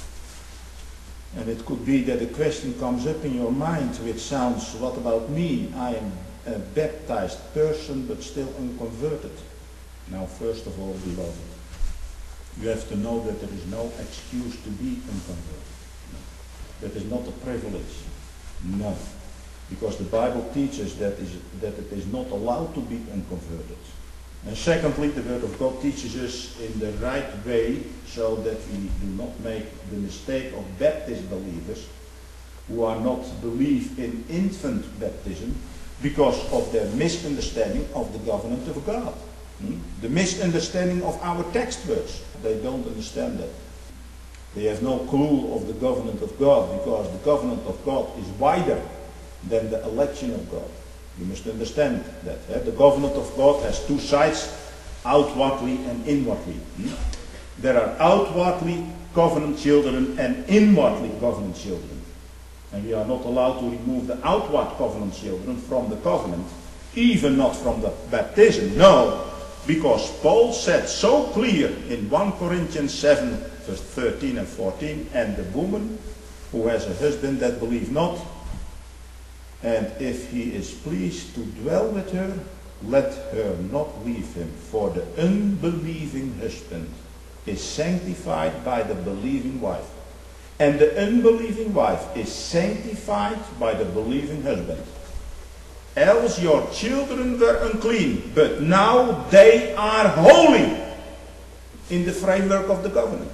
And it could be that a question comes up in your mind which sounds, what about me? I am a baptized person but still unconverted. Now first of all, beloved, you have to know that there is no excuse to be unconverted. No. That is not a privilege. No. Because the Bible teaches that, is, that it is not allowed to be unconverted. And secondly, the Word of God teaches us in the right way, so that we do not make the mistake of Baptist believers who are not believe in infant baptism because of their misunderstanding of the covenant of God. Hmm? The misunderstanding of our text words. They don't understand that. They have no clue of the covenant of God, because the covenant of God is wider than the election of God. You must understand that. Eh? The covenant of God has two sides, outwardly and inwardly. Hmm? There are outwardly covenant children and inwardly covenant children. And we are not allowed to remove the outward covenant children from the covenant, even not from the baptism. No, because Paul said so clear in First Corinthians seven, verse thirteen and fourteen, and the woman who has a husband that believe not, and if he is pleased to dwell with her, let her not leave him, for the unbelieving husband is sanctified by the believing wife, and the unbelieving wife is sanctified by the believing husband. Else your children were unclean, but now they are holy in the framework of the covenant.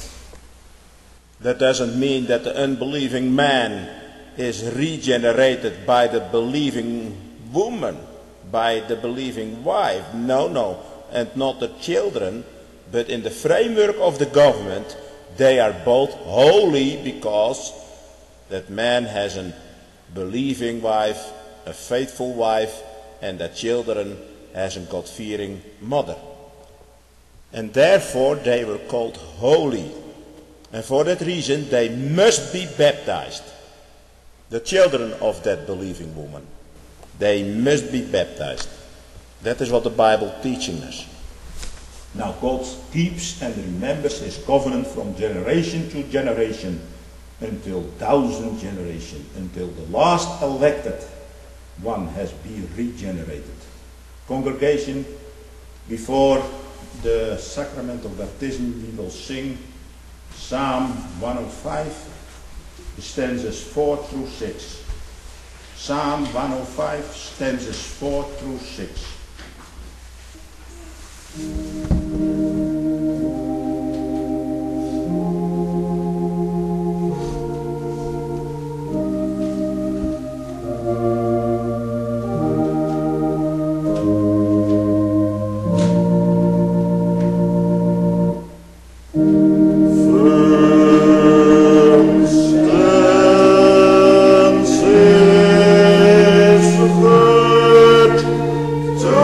That doesn't mean that the unbelieving man is regenerated by the believing woman, by the believing wife. No, no, and not the children, but in the framework of the government, they are both holy because that man has a believing wife, a faithful wife, and that children has a God-fearing mother. And therefore they were called holy. And for that reason they must be baptized. The children of that believing woman, they must be baptized. That is what the Bible teaching us.
Now God keeps and remembers his covenant from generation to generation until thousand generation, until the last elected one has been regenerated. Congregation, before the sacrament of baptism we will sing Psalm one oh five, stanzas four through six. Psalm one oh five, stanzas four through six.
To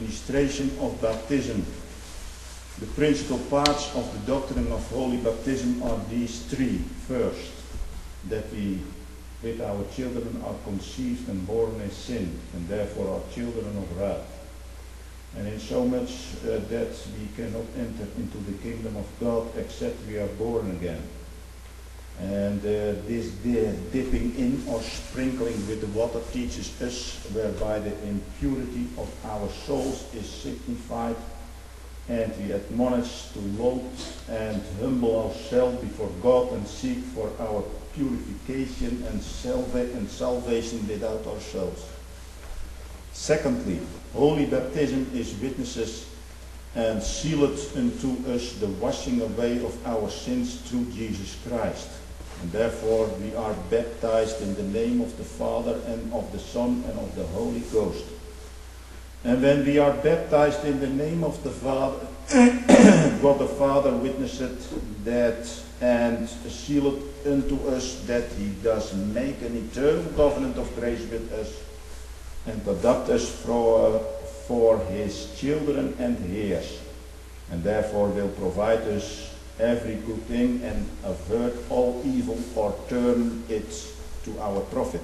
administration of baptism. The principal parts of the doctrine of holy baptism are these three. First, that we with our children are conceived and born in sin, and therefore are children of wrath. And in so much uh, that we cannot enter into the kingdom of God except we are born again. And uh, this uh, dipping in or sprinkling with the water teaches us whereby the impurity of our souls is signified, and we admonish to loathe and humble ourselves before God and seek for our purification and, salva- and salvation without ourselves. Secondly, holy baptism is witnesses and sealeth unto us the washing away of our sins through Jesus Christ. And therefore we are baptized in the name of the Father and of the Son and of the Holy Ghost. And when we are baptized in the name of the Father, God the Father witnesseth that and sealeth unto us that he does make an eternal covenant of grace with us and adopt us for, for his children and heirs, and therefore will provide us every good thing and avert all evil or turn it to our profit.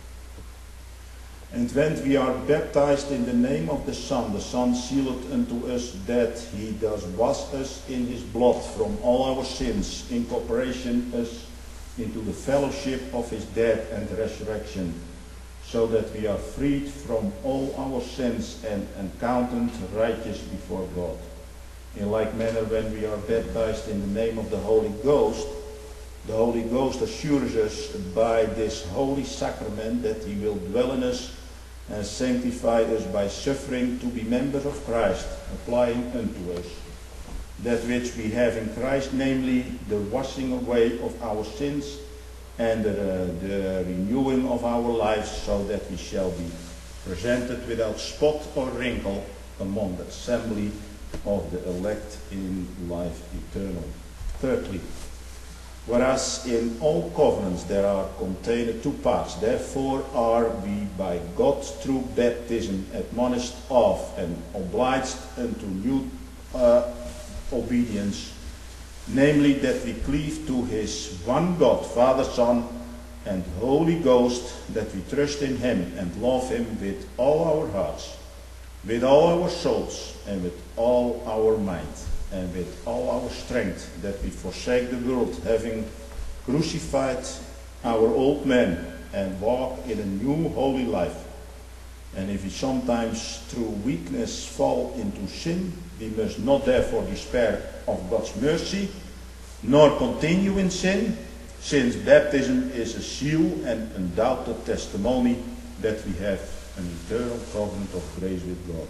And when we are baptized in the name of the Son, the Son sealeth unto us that he does wash us in his blood from all our sins, incorporation us into the fellowship of his death and resurrection, so that we are freed from all our sins and accounted righteous before God. In like manner, when we are baptized in the name of the Holy Ghost, the Holy Ghost assures us by this holy sacrament that he will dwell in us and sanctify us by suffering to be members of Christ, applying unto us that which we have in Christ, namely the washing away of our sins and the, the renewing of our lives, so that we shall be presented without spot or wrinkle among the assembly of the elect in life eternal. Thirdly, whereas in all covenants there are contained two parts, therefore are we by God through baptism admonished of and obliged unto new uh, obedience, namely that we cleave to his one God, Father, Son, and Holy Ghost, that we trust in him and love him with all our hearts, with all our souls, and with all our might, and with all our strength, that we forsake the world, having crucified our old man, and walk in a new holy life. And if we sometimes through weakness fall into sin, we must not therefore despair of God's mercy, nor continue in sin, since baptism is a seal and undoubted testimony that we have an eternal covenant of grace with God.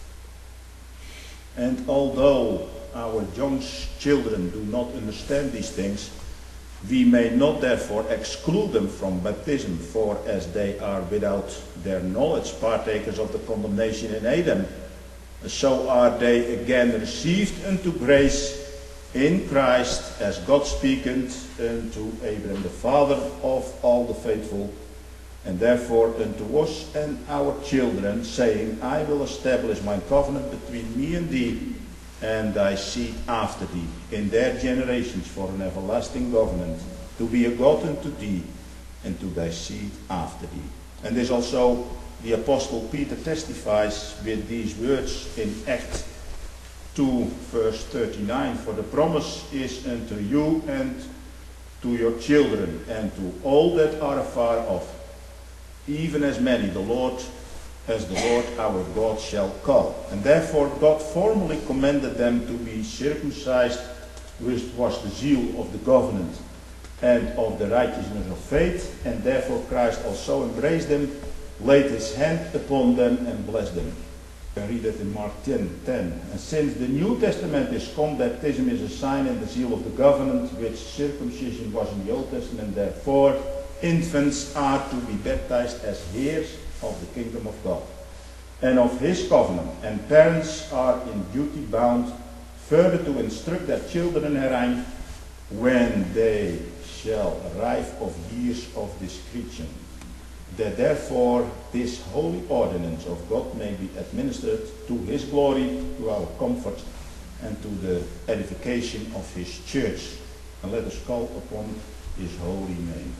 And although our young children do not understand these things, we may not therefore exclude them from baptism, for as they are without their knowledge partakers of the condemnation in Adam, so are they again received unto grace in Christ, as God speaketh unto Abraham the father of all the faithful, and therefore unto us and our children, saying, I will establish my covenant between me and thee, and thy seed after thee, in their generations for an everlasting covenant, to be a God unto thee, and to thy seed after thee. And this also the Apostle Peter testifies with these words in Acts two, verse thirty-nine, for the promise is unto you and to your children, and to all that are afar off, even as many the Lord as the Lord our God shall call. And therefore God formally commanded them to be circumcised, which was the seal of the covenant and of the righteousness of faith, and therefore Christ also embraced them, laid his hand upon them, and blessed them. You can read it in Mark ten, ten. And since the New Testament is come, baptism is a sign and the seal of the covenant, which circumcision was in the Old Testament. Therefore infants are to be baptized as heirs of the kingdom of God and of his covenant, and parents are in duty bound further to instruct their children herein when they shall arrive of years of discretion. that therefore this holy ordinance of God may be administered to his glory, to our comfort, and to the edification of his church. And let us call upon his holy name.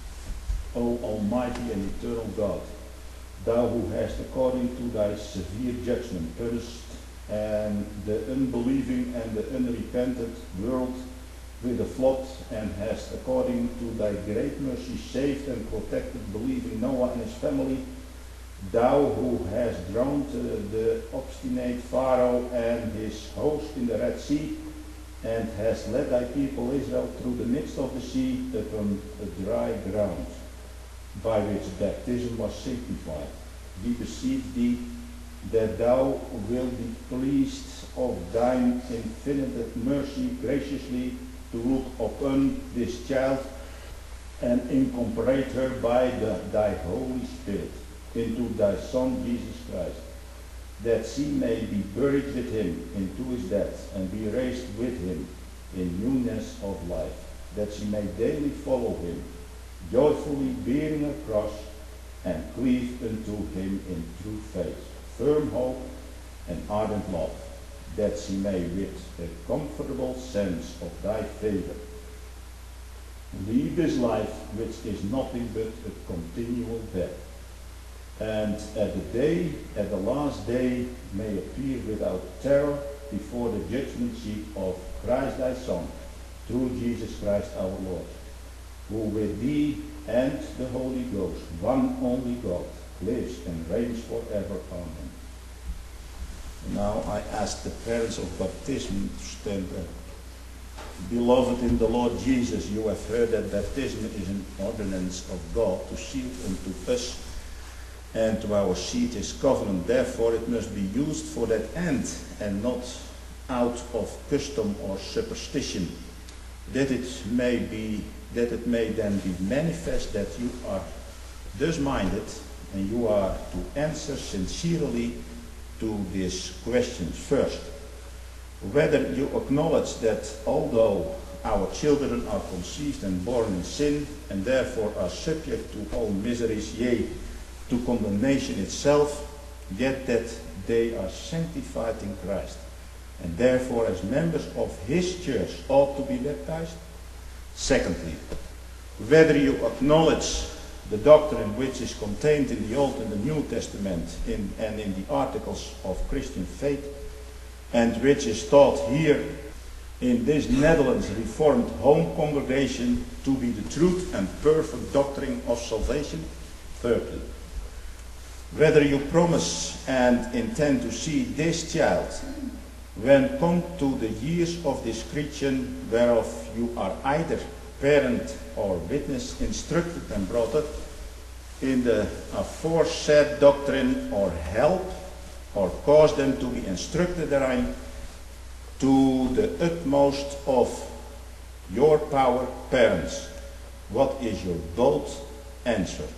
O Almighty and eternal God, thou who hast according to thy severe judgment punished and the unbelieving and the unrepentant world with a flood, and hast according to thy great mercy saved and protected believing Noah and his family, thou who hast drowned uh, the obstinate Pharaoh and his host in the Red Sea, and hast led thy people Israel through the midst of the sea upon a dry ground, by which baptism was signified, we beseech thee that thou wilt be pleased of thine infinite mercy graciously to look upon this child and incorporate her by the, thy Holy Spirit into thy Son Jesus Christ, that she may be buried with him into his death and be raised with him in newness of life, that she may daily follow him, joyfully bearing a cross, and cleave unto him in true faith, firm hope, and ardent love, that she may with a comfortable sense of thy favor lead this life which is nothing but a continual death, and at the day, at the last day, may appear without terror before the judgment seat of Christ thy Son, through Jesus Christ our Lord, who with thee and the Holy Ghost, one only God, lives and reigns forever. Amen. Now I ask the parents of baptism to stand up. Beloved in the Lord Jesus, you have heard that baptism is an ordinance of God to seal unto us and to our seed his covenant. Therefore it must be used for that end and not out of custom or superstition, that it may be that it may then be manifest that you are thus minded, and you are to answer sincerely to these questions. First, whether you acknowledge that although our children are conceived and born in sin, and therefore are subject to all miseries, yea, to condemnation itself, yet that they are sanctified in Christ, and therefore as members of his church ought to be baptized. Secondly, whether you acknowledge the doctrine which is contained in the Old and the New Testament in, and in the articles of Christian faith, and which is taught here in this Netherlands Reformed Home Congregation to be the truth and perfect doctrine of salvation. Thirdly, whether you promise and intend to see this child when come to the years of discretion, whereof you are either parent or witness, instructed and brought up in the aforesaid doctrine, or help or cause them to be instructed therein to the utmost of your power. Parents, what is your bold answer?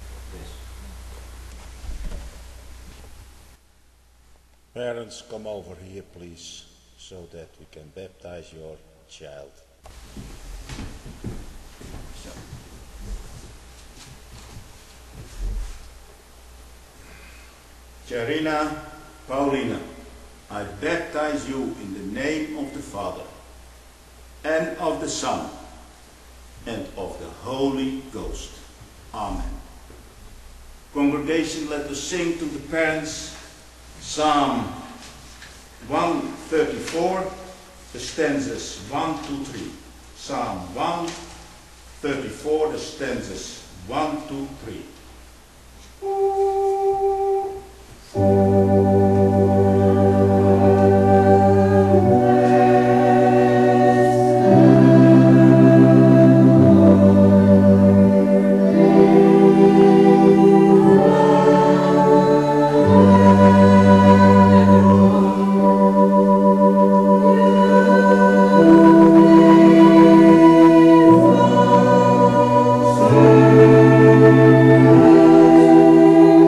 Parents, come over here, please, so that we can baptize your child. So. Charina Paulina, I baptize you in the name of the Father, and of the Son, and of the Holy Ghost. Amen. Congregation, let us sing to the parents Psalm one thirty-four, the stanzas one, two, three. Psalm one thirty-four, the stanzas one, two, three.
Thank you.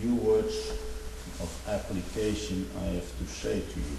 few words of application I have to say to you.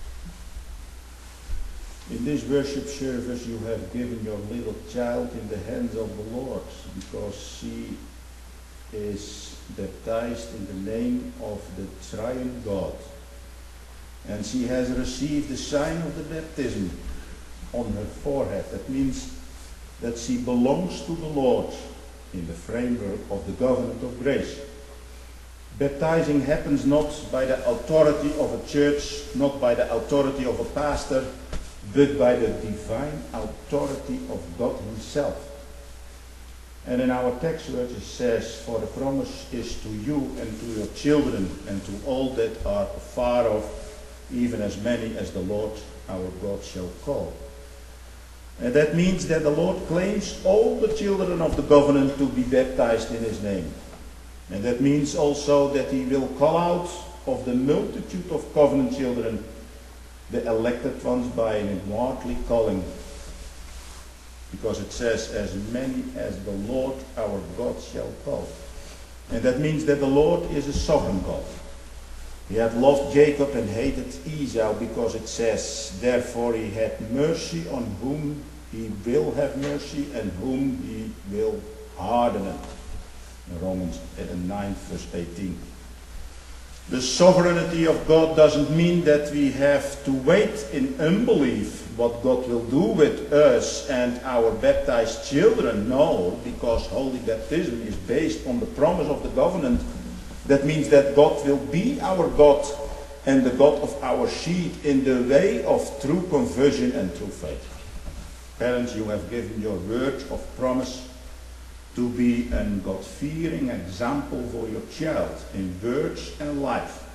In this worship service you have given your little child in the hands of the Lord, because she is baptized in the name of the Triune God. And she has received the sign of the baptism on her forehead. That means that she belongs to the Lord in the framework of the covenant of grace. Baptizing happens not by the authority of a church, not by the authority of a pastor, but by the divine authority of God himself. And in our text verse it says, for the promise is to you and to your children and to all that are far off, even as many as the Lord our God shall call. And that means that the Lord claims all the children of the covenant to be baptized in his name. And that means also that he will call out of the multitude of covenant children the elected ones by an inwardly calling. Because it says, as many as the Lord our God shall call. And that means that the Lord is a sovereign God. He had loved Jacob and hated Esau, because it says, therefore he had mercy on whom he will have mercy and whom he will harden. In Romans nine verse eighteen. The sovereignty of God doesn't mean that we have to wait in unbelief what God will do with us and our baptized children. No, because holy baptism is based on the promise of the covenant. That means that God will be our God and the God of our seed in the way of true conversion and true faith. Parents, you have given your word of promise to be a God-fearing example for your child in words and life.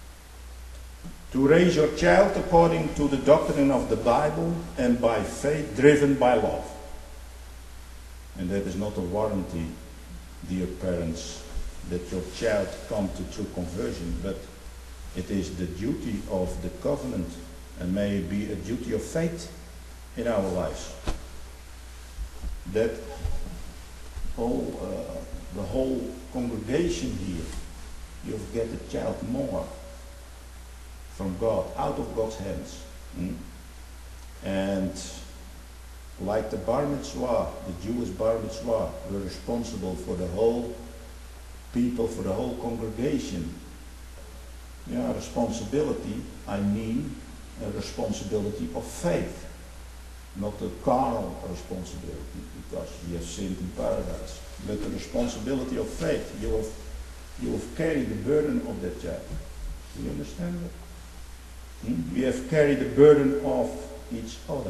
To raise your child according to the doctrine of the Bible and by faith driven by love. And that is not a warranty, dear parents, that your child come to true conversion, but it is the duty of the covenant, and may it be a duty of faith in our lives. That all, uh, the whole congregation here, you get a child more from God, out of God's hands. Hmm? And like the bar mitzvah, the Jewish bar mitzvah, were responsible for the whole people, for the whole congregation. Yeah, responsibility, I mean a responsibility of faith. Not a carnal responsibility, because we have sinned in paradise, but the responsibility of faith. You have, you have carried the burden of that child. Do you understand that? Hmm? We have carried the burden of each other.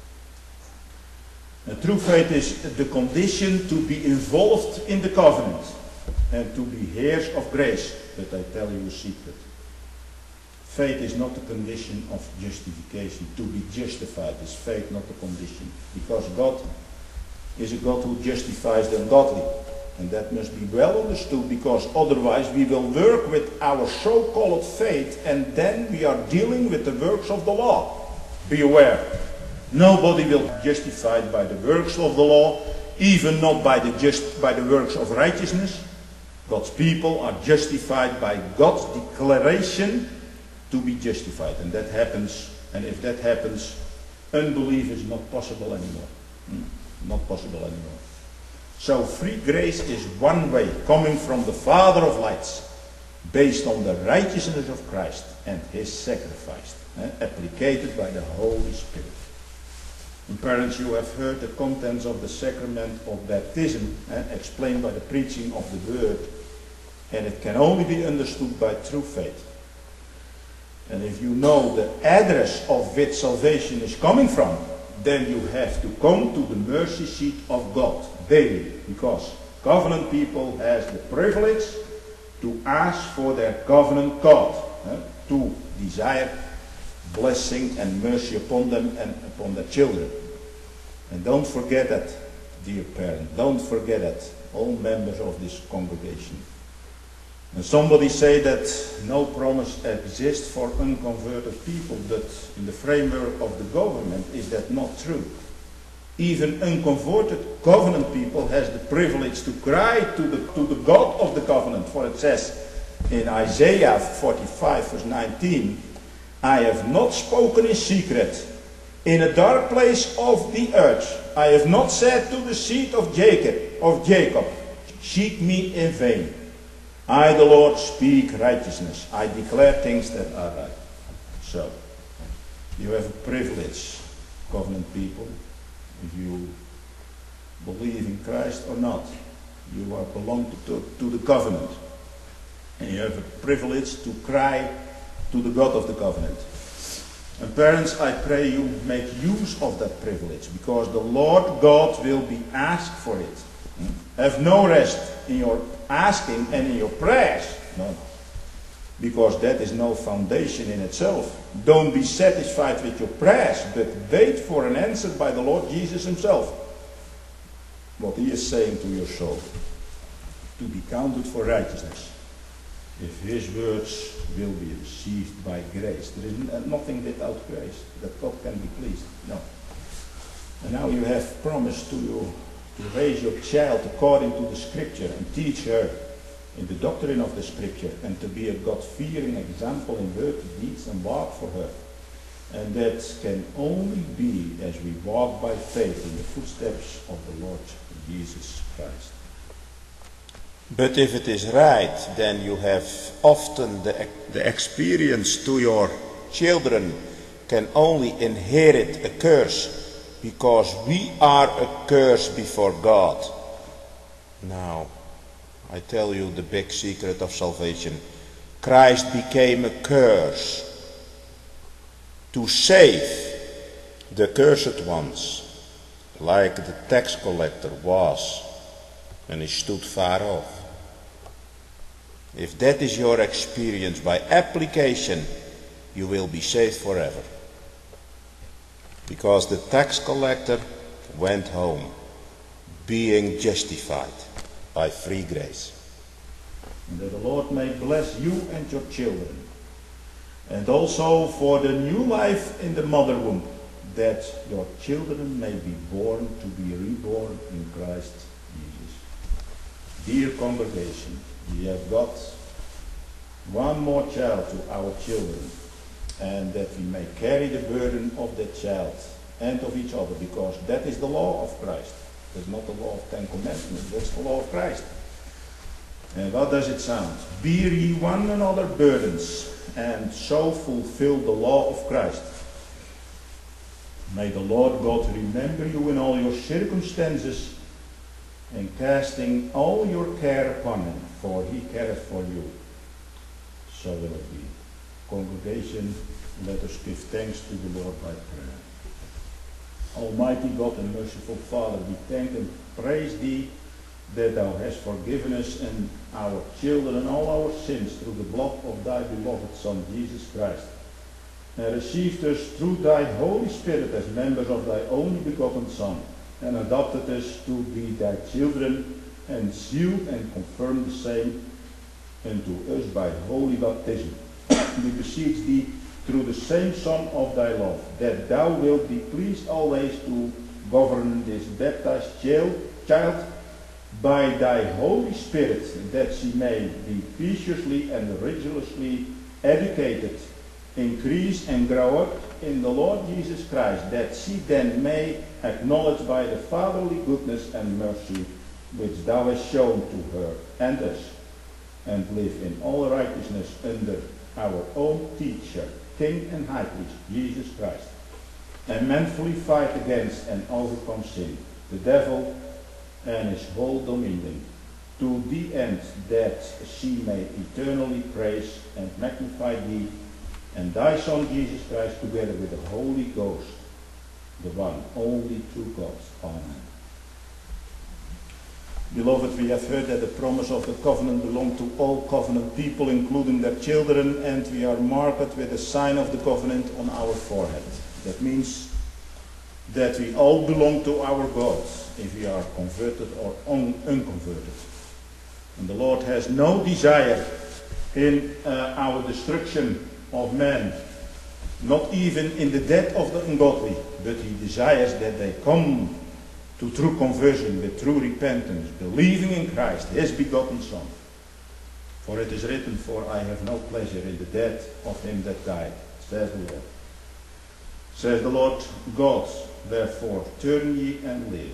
Now, true faith is the condition to be involved in the covenant and to be heirs of grace. But I tell you a secret. Faith is not the condition of justification. To be justified is faith, not the condition. Because God is a God who justifies the ungodly. And that must be well understood, because otherwise we will work with our so-called faith and then we are dealing with the works of the law. Be aware. Nobody will be justified by the works of the law, even not by the, just, by the works of righteousness. God's people are justified by God's declaration to be justified. And that happens, and if that happens, unbelief is not possible anymore. Hmm? Not possible anymore. So free grace is one way, coming from the Father of lights, based on the righteousness of Christ and his sacrifice, eh, applicated by the Holy Spirit. And parents, you have heard the contents of the sacrament of baptism, eh, explained by the preaching of the word, and it can only be understood by true faith. And if you know the address of which salvation is coming from, then you have to come to the mercy seat of God daily, because covenant people has the privilege to ask for their covenant God, eh, to desire blessing and mercy upon them and upon their children. And don't forget that, dear parent, don't forget that, all members of this congregation. And somebody say that no promise exists for unconverted people, but in the framework of the government, is that not true? Even unconverted covenant people has the privilege to cry to the, to the God of the covenant, for it says, in Isaiah forty-five verse nineteen, I have not spoken in secret in a dark place of the earth. I have not said to the seed of Jacob, of Jacob, seek me in vain. I, the Lord, speak righteousness. I declare things that are right. So, you have a privilege, covenant people, if you believe in Christ or not. You are belong to, to, to the covenant. And you have a privilege to cry to the God of the covenant. And parents, I pray you make use of that privilege, because the Lord God will be asked for it. Have no rest in your asking and in your prayers. No. Because that is no foundation in itself. Don't be satisfied with your prayers, but wait for an answer by the Lord Jesus himself. What he is saying to your soul. To be counted for righteousness. If his words will be received by grace. There is nothing without grace that God can be pleased. No. And now you have promised to, you, to raise your child according to the scripture and teach her in the doctrine of the scripture, and to be a God-fearing example in word, deeds, and walk for her. And that can only be as we walk by faith in the footsteps of the Lord Jesus Christ.
But if it is right, then you have often the, the experience to your children can only inherit a curse, because we are a curse before God. Now, I tell you the big secret of salvation. Christ became a curse to save the cursed ones, like the tax collector was, and he stood far off. If that is your experience by application, you will be saved forever. Because the tax collector went home, being justified by free grace.
And that the Lord may bless you and your children. And also for the new life in the mother womb, that your children may be born to be reborn in Christ Jesus. Dear congregation, we have got one more child to our children, and that we may carry the burden of that child and of each other, because that is the law of Christ. That's not the law of Ten Commandments, that's the law of Christ. And what does it sound? Bear ye one another burdens, and so fulfill the law of Christ. May the Lord God remember you in all your circumstances, and casting all your care upon him, for he careth for you. So will it be. Congregation, let us give thanks to the Lord by prayer. Almighty God and merciful Father, we thank and praise thee that thou hast forgiven us and our children and all our sins through the blood of thy beloved Son, Jesus Christ, and received us through thy Holy Spirit as members of thy only begotten Son, and adopted us to be thy children, and sealed and confirmed the same unto us by holy baptism. We beseech thee through the same Son of thy love, that thou wilt be pleased always to govern this baptized child by thy Holy Spirit, that she may be preciously and rigorously educated, increase and grow up in the Lord Jesus Christ, that she then may acknowledge by the fatherly goodness and mercy which thou hast shown to her and us, and live in all righteousness under our own teacher, King and High Priest, Jesus Christ, and manfully fight against and overcome sin, the devil and his whole dominion, to the end that she may eternally praise and magnify thee and thy Son Jesus Christ, together with the Holy Ghost, the one only true God. Amen. Beloved, we have heard that the promise of the covenant belonged to all covenant people, including their children, and we are marked with the sign of the covenant on our forehead. That means that we all belong to our God, if we are converted or un unconverted. And the Lord has no desire in uh, our destruction of man, not even in the death of the ungodly, but he desires that they come to true conversion with true repentance, believing in Christ, his begotten Son. For it is written, for I have no pleasure in the death of him that died, says the Lord. Says the Lord God, therefore turn ye and live.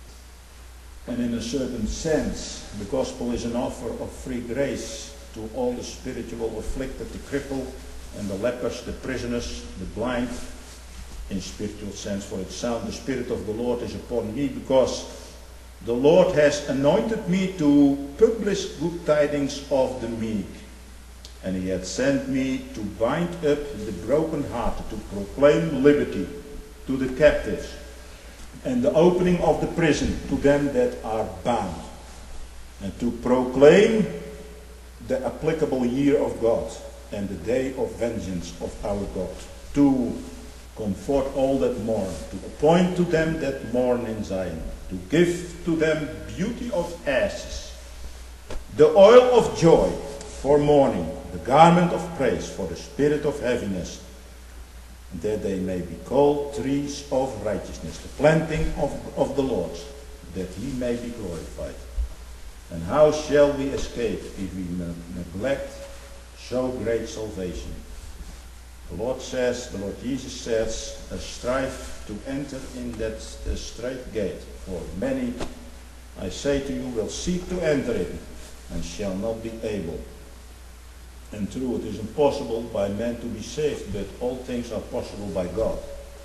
And in a certain sense, the gospel is an offer of free grace to all the spiritual afflicted, the crippled, and the lepers, the prisoners, the blind, in spiritual sense. For it sounds, the Spirit of the Lord is upon me, because the Lord has anointed me to publish good tidings of the meek. And he hath sent me to bind up the brokenhearted, to proclaim liberty to the captives, and the opening of the prison to them that are bound, and to proclaim the applicable year of God, and the day of vengeance of our God, to comfort all that mourn, to appoint to them that mourn in Zion, to give to them beauty of ashes, the oil of joy for mourning, the garment of praise for the spirit of heaviness, that they may be called trees of righteousness, the planting of, of the Lord, that he may be glorified. And how shall we escape if we ne- neglect so great salvation? The Lord says, the Lord Jesus says, strive to enter in that uh, straight gate. For many, I say to you, will seek to enter it, and shall not be able. And true, it is impossible by man to be saved, but all things are possible by God.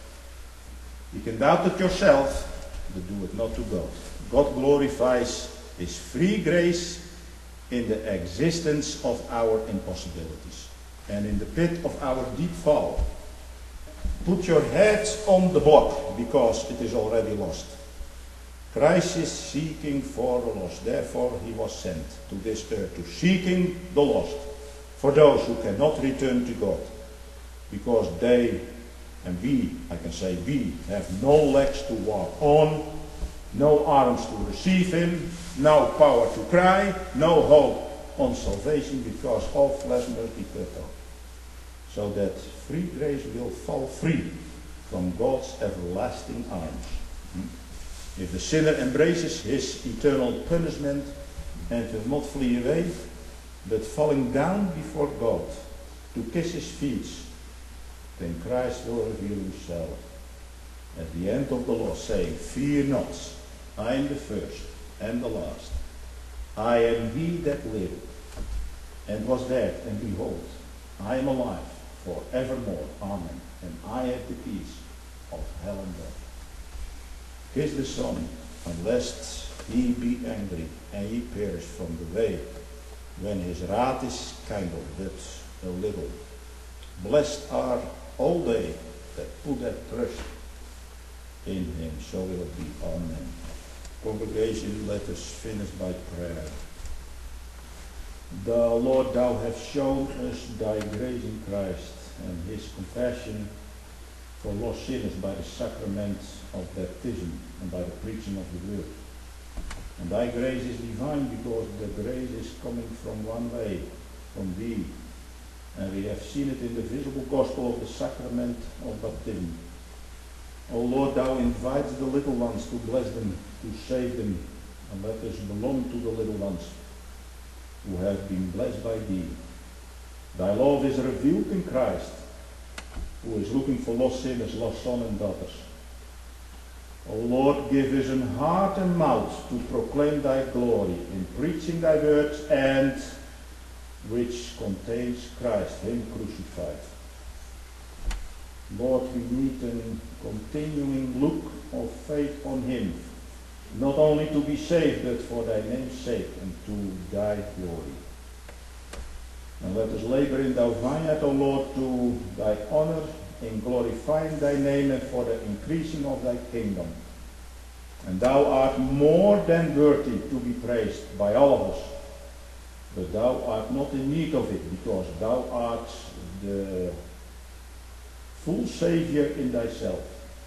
You can doubt it yourself, but do it not to God. God glorifies his free grace in the existence of our impossibilities, and in the pit of our deep fall. Put your head on the block, because it is already lost. Christ is seeking for the lost. Therefore he was sent to this earth, to seeking the lost, for those who cannot return to God, because they, and we, I can say we, have no legs to walk on, no arms to receive him, no power to cry, no hope on salvation, because all flesh must be cut off. So that free grace will fall free from God's everlasting arms. If the sinner embraces his eternal punishment and will not flee away, but falling down before God to kiss his feet, then Christ will reveal himself at the end of the law, saying, fear not, I am the first and the last. I am he that lived and was dead, and behold, I am alive for evermore. Amen. And I have the keys of hell and death. Kiss the Son, unless he be angry and ye perish from the way, when his wrath is kindled but a little. Blessed are all they that put their trust in him. So will it be. Amen. Congregation, let us finish by prayer. The Lord, thou hast shown us thy grace in Christ, and his compassion for lost sinners by the sacrament of baptism and by the preaching of the word. And thy grace is divine, because the grace is coming from one way, from thee. And we have seen it in the visible gospel of the sacrament of baptism. O Lord, thou invites the little ones to bless them, to save them, and let us belong to the little ones who have been blessed by thee. Thy love is revealed in Christ, who is looking for lost sinners, lost sons and daughters. O Lord, give us an heart and mouth to proclaim thy glory in preaching thy words, and which contains Christ, him crucified. Lord, we need a continuing look of faith on him, not only to be saved, but for thy name's sake and to thy glory. And let us labor in thy vineyard, O Lord, to thy honor, in glorifying thy name and for the increasing of thy kingdom. And thou art more than worthy to be praised by all of us, but thou art not in need of it, because thou art the full Savior in thyself.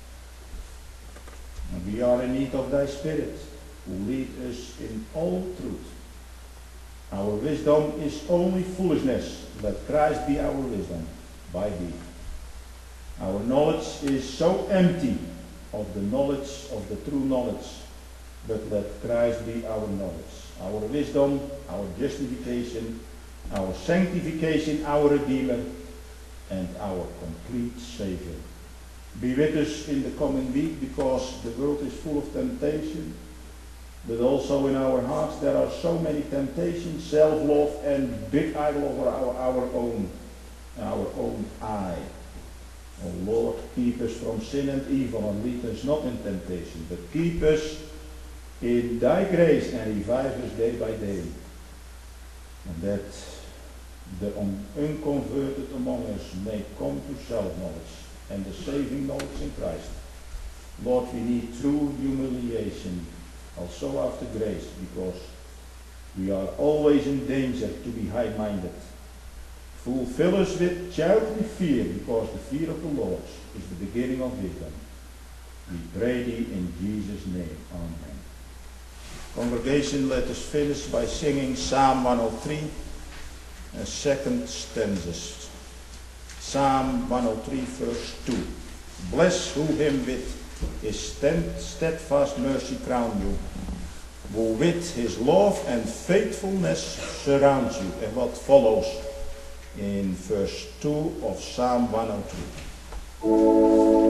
And we are in need of thy Spirit, who lead us in all truth. Our wisdom is only foolishness. Let Christ be our wisdom by thee. Our knowledge is so empty of the knowledge of the true knowledge, but let Christ be our knowledge. Our wisdom, our justification our sanctification, our Redeemer, and our complete Savior. Be with us in the coming week, because the world is full of temptation, but also in our hearts there are so many temptations, self-love and big idol over our, our own, our own I. Oh Lord, keep us from sin and evil, and lead us not in temptation, but keep us in thy grace and revive us day by day. And that the un unconverted among us may come to self-knowledge and the saving knowledge in Christ. Lord, we need true humiliation, also after grace, because we are always in danger to be high-minded. Fulfill us with childly fear, because the fear of the Lord is the beginning of wisdom. We pray thee in Jesus' name. Amen. Congregation, let us finish by singing Psalm one oh three, a second stanzas. Psalm one oh three, verse two. Bless who him with his steadfast mercy crown you, who with his love and faithfulness surrounds you. And what follows in verse two of Psalm one oh three.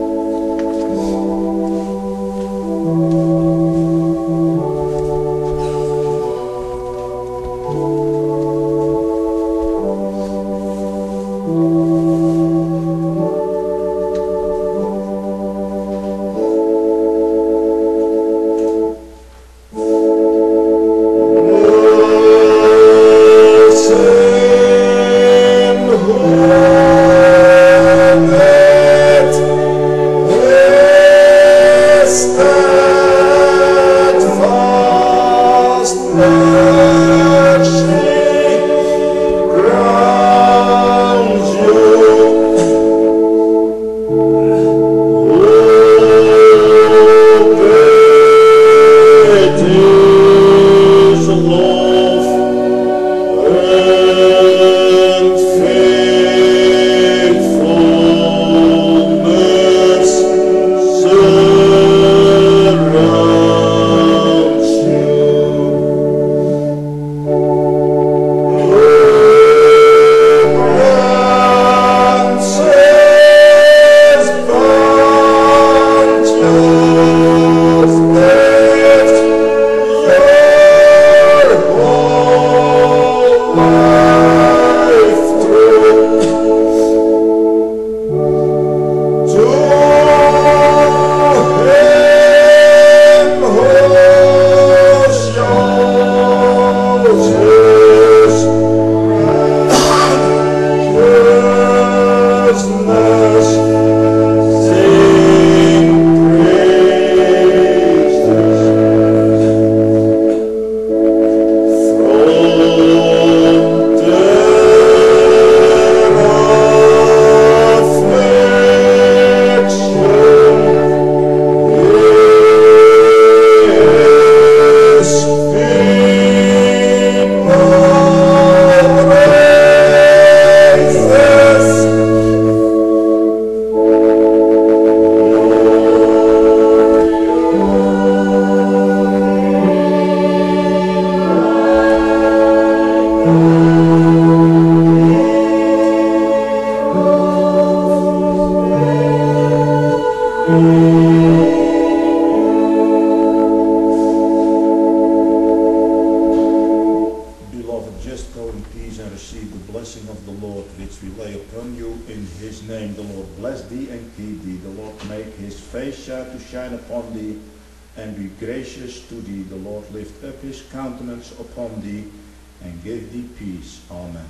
Upon thee, and give thee peace. Amen.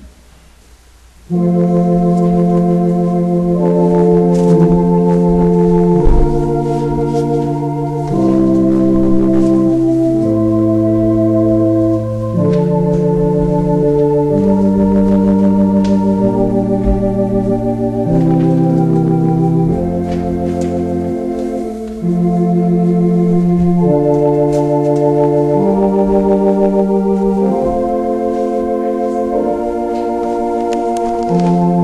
Thank you.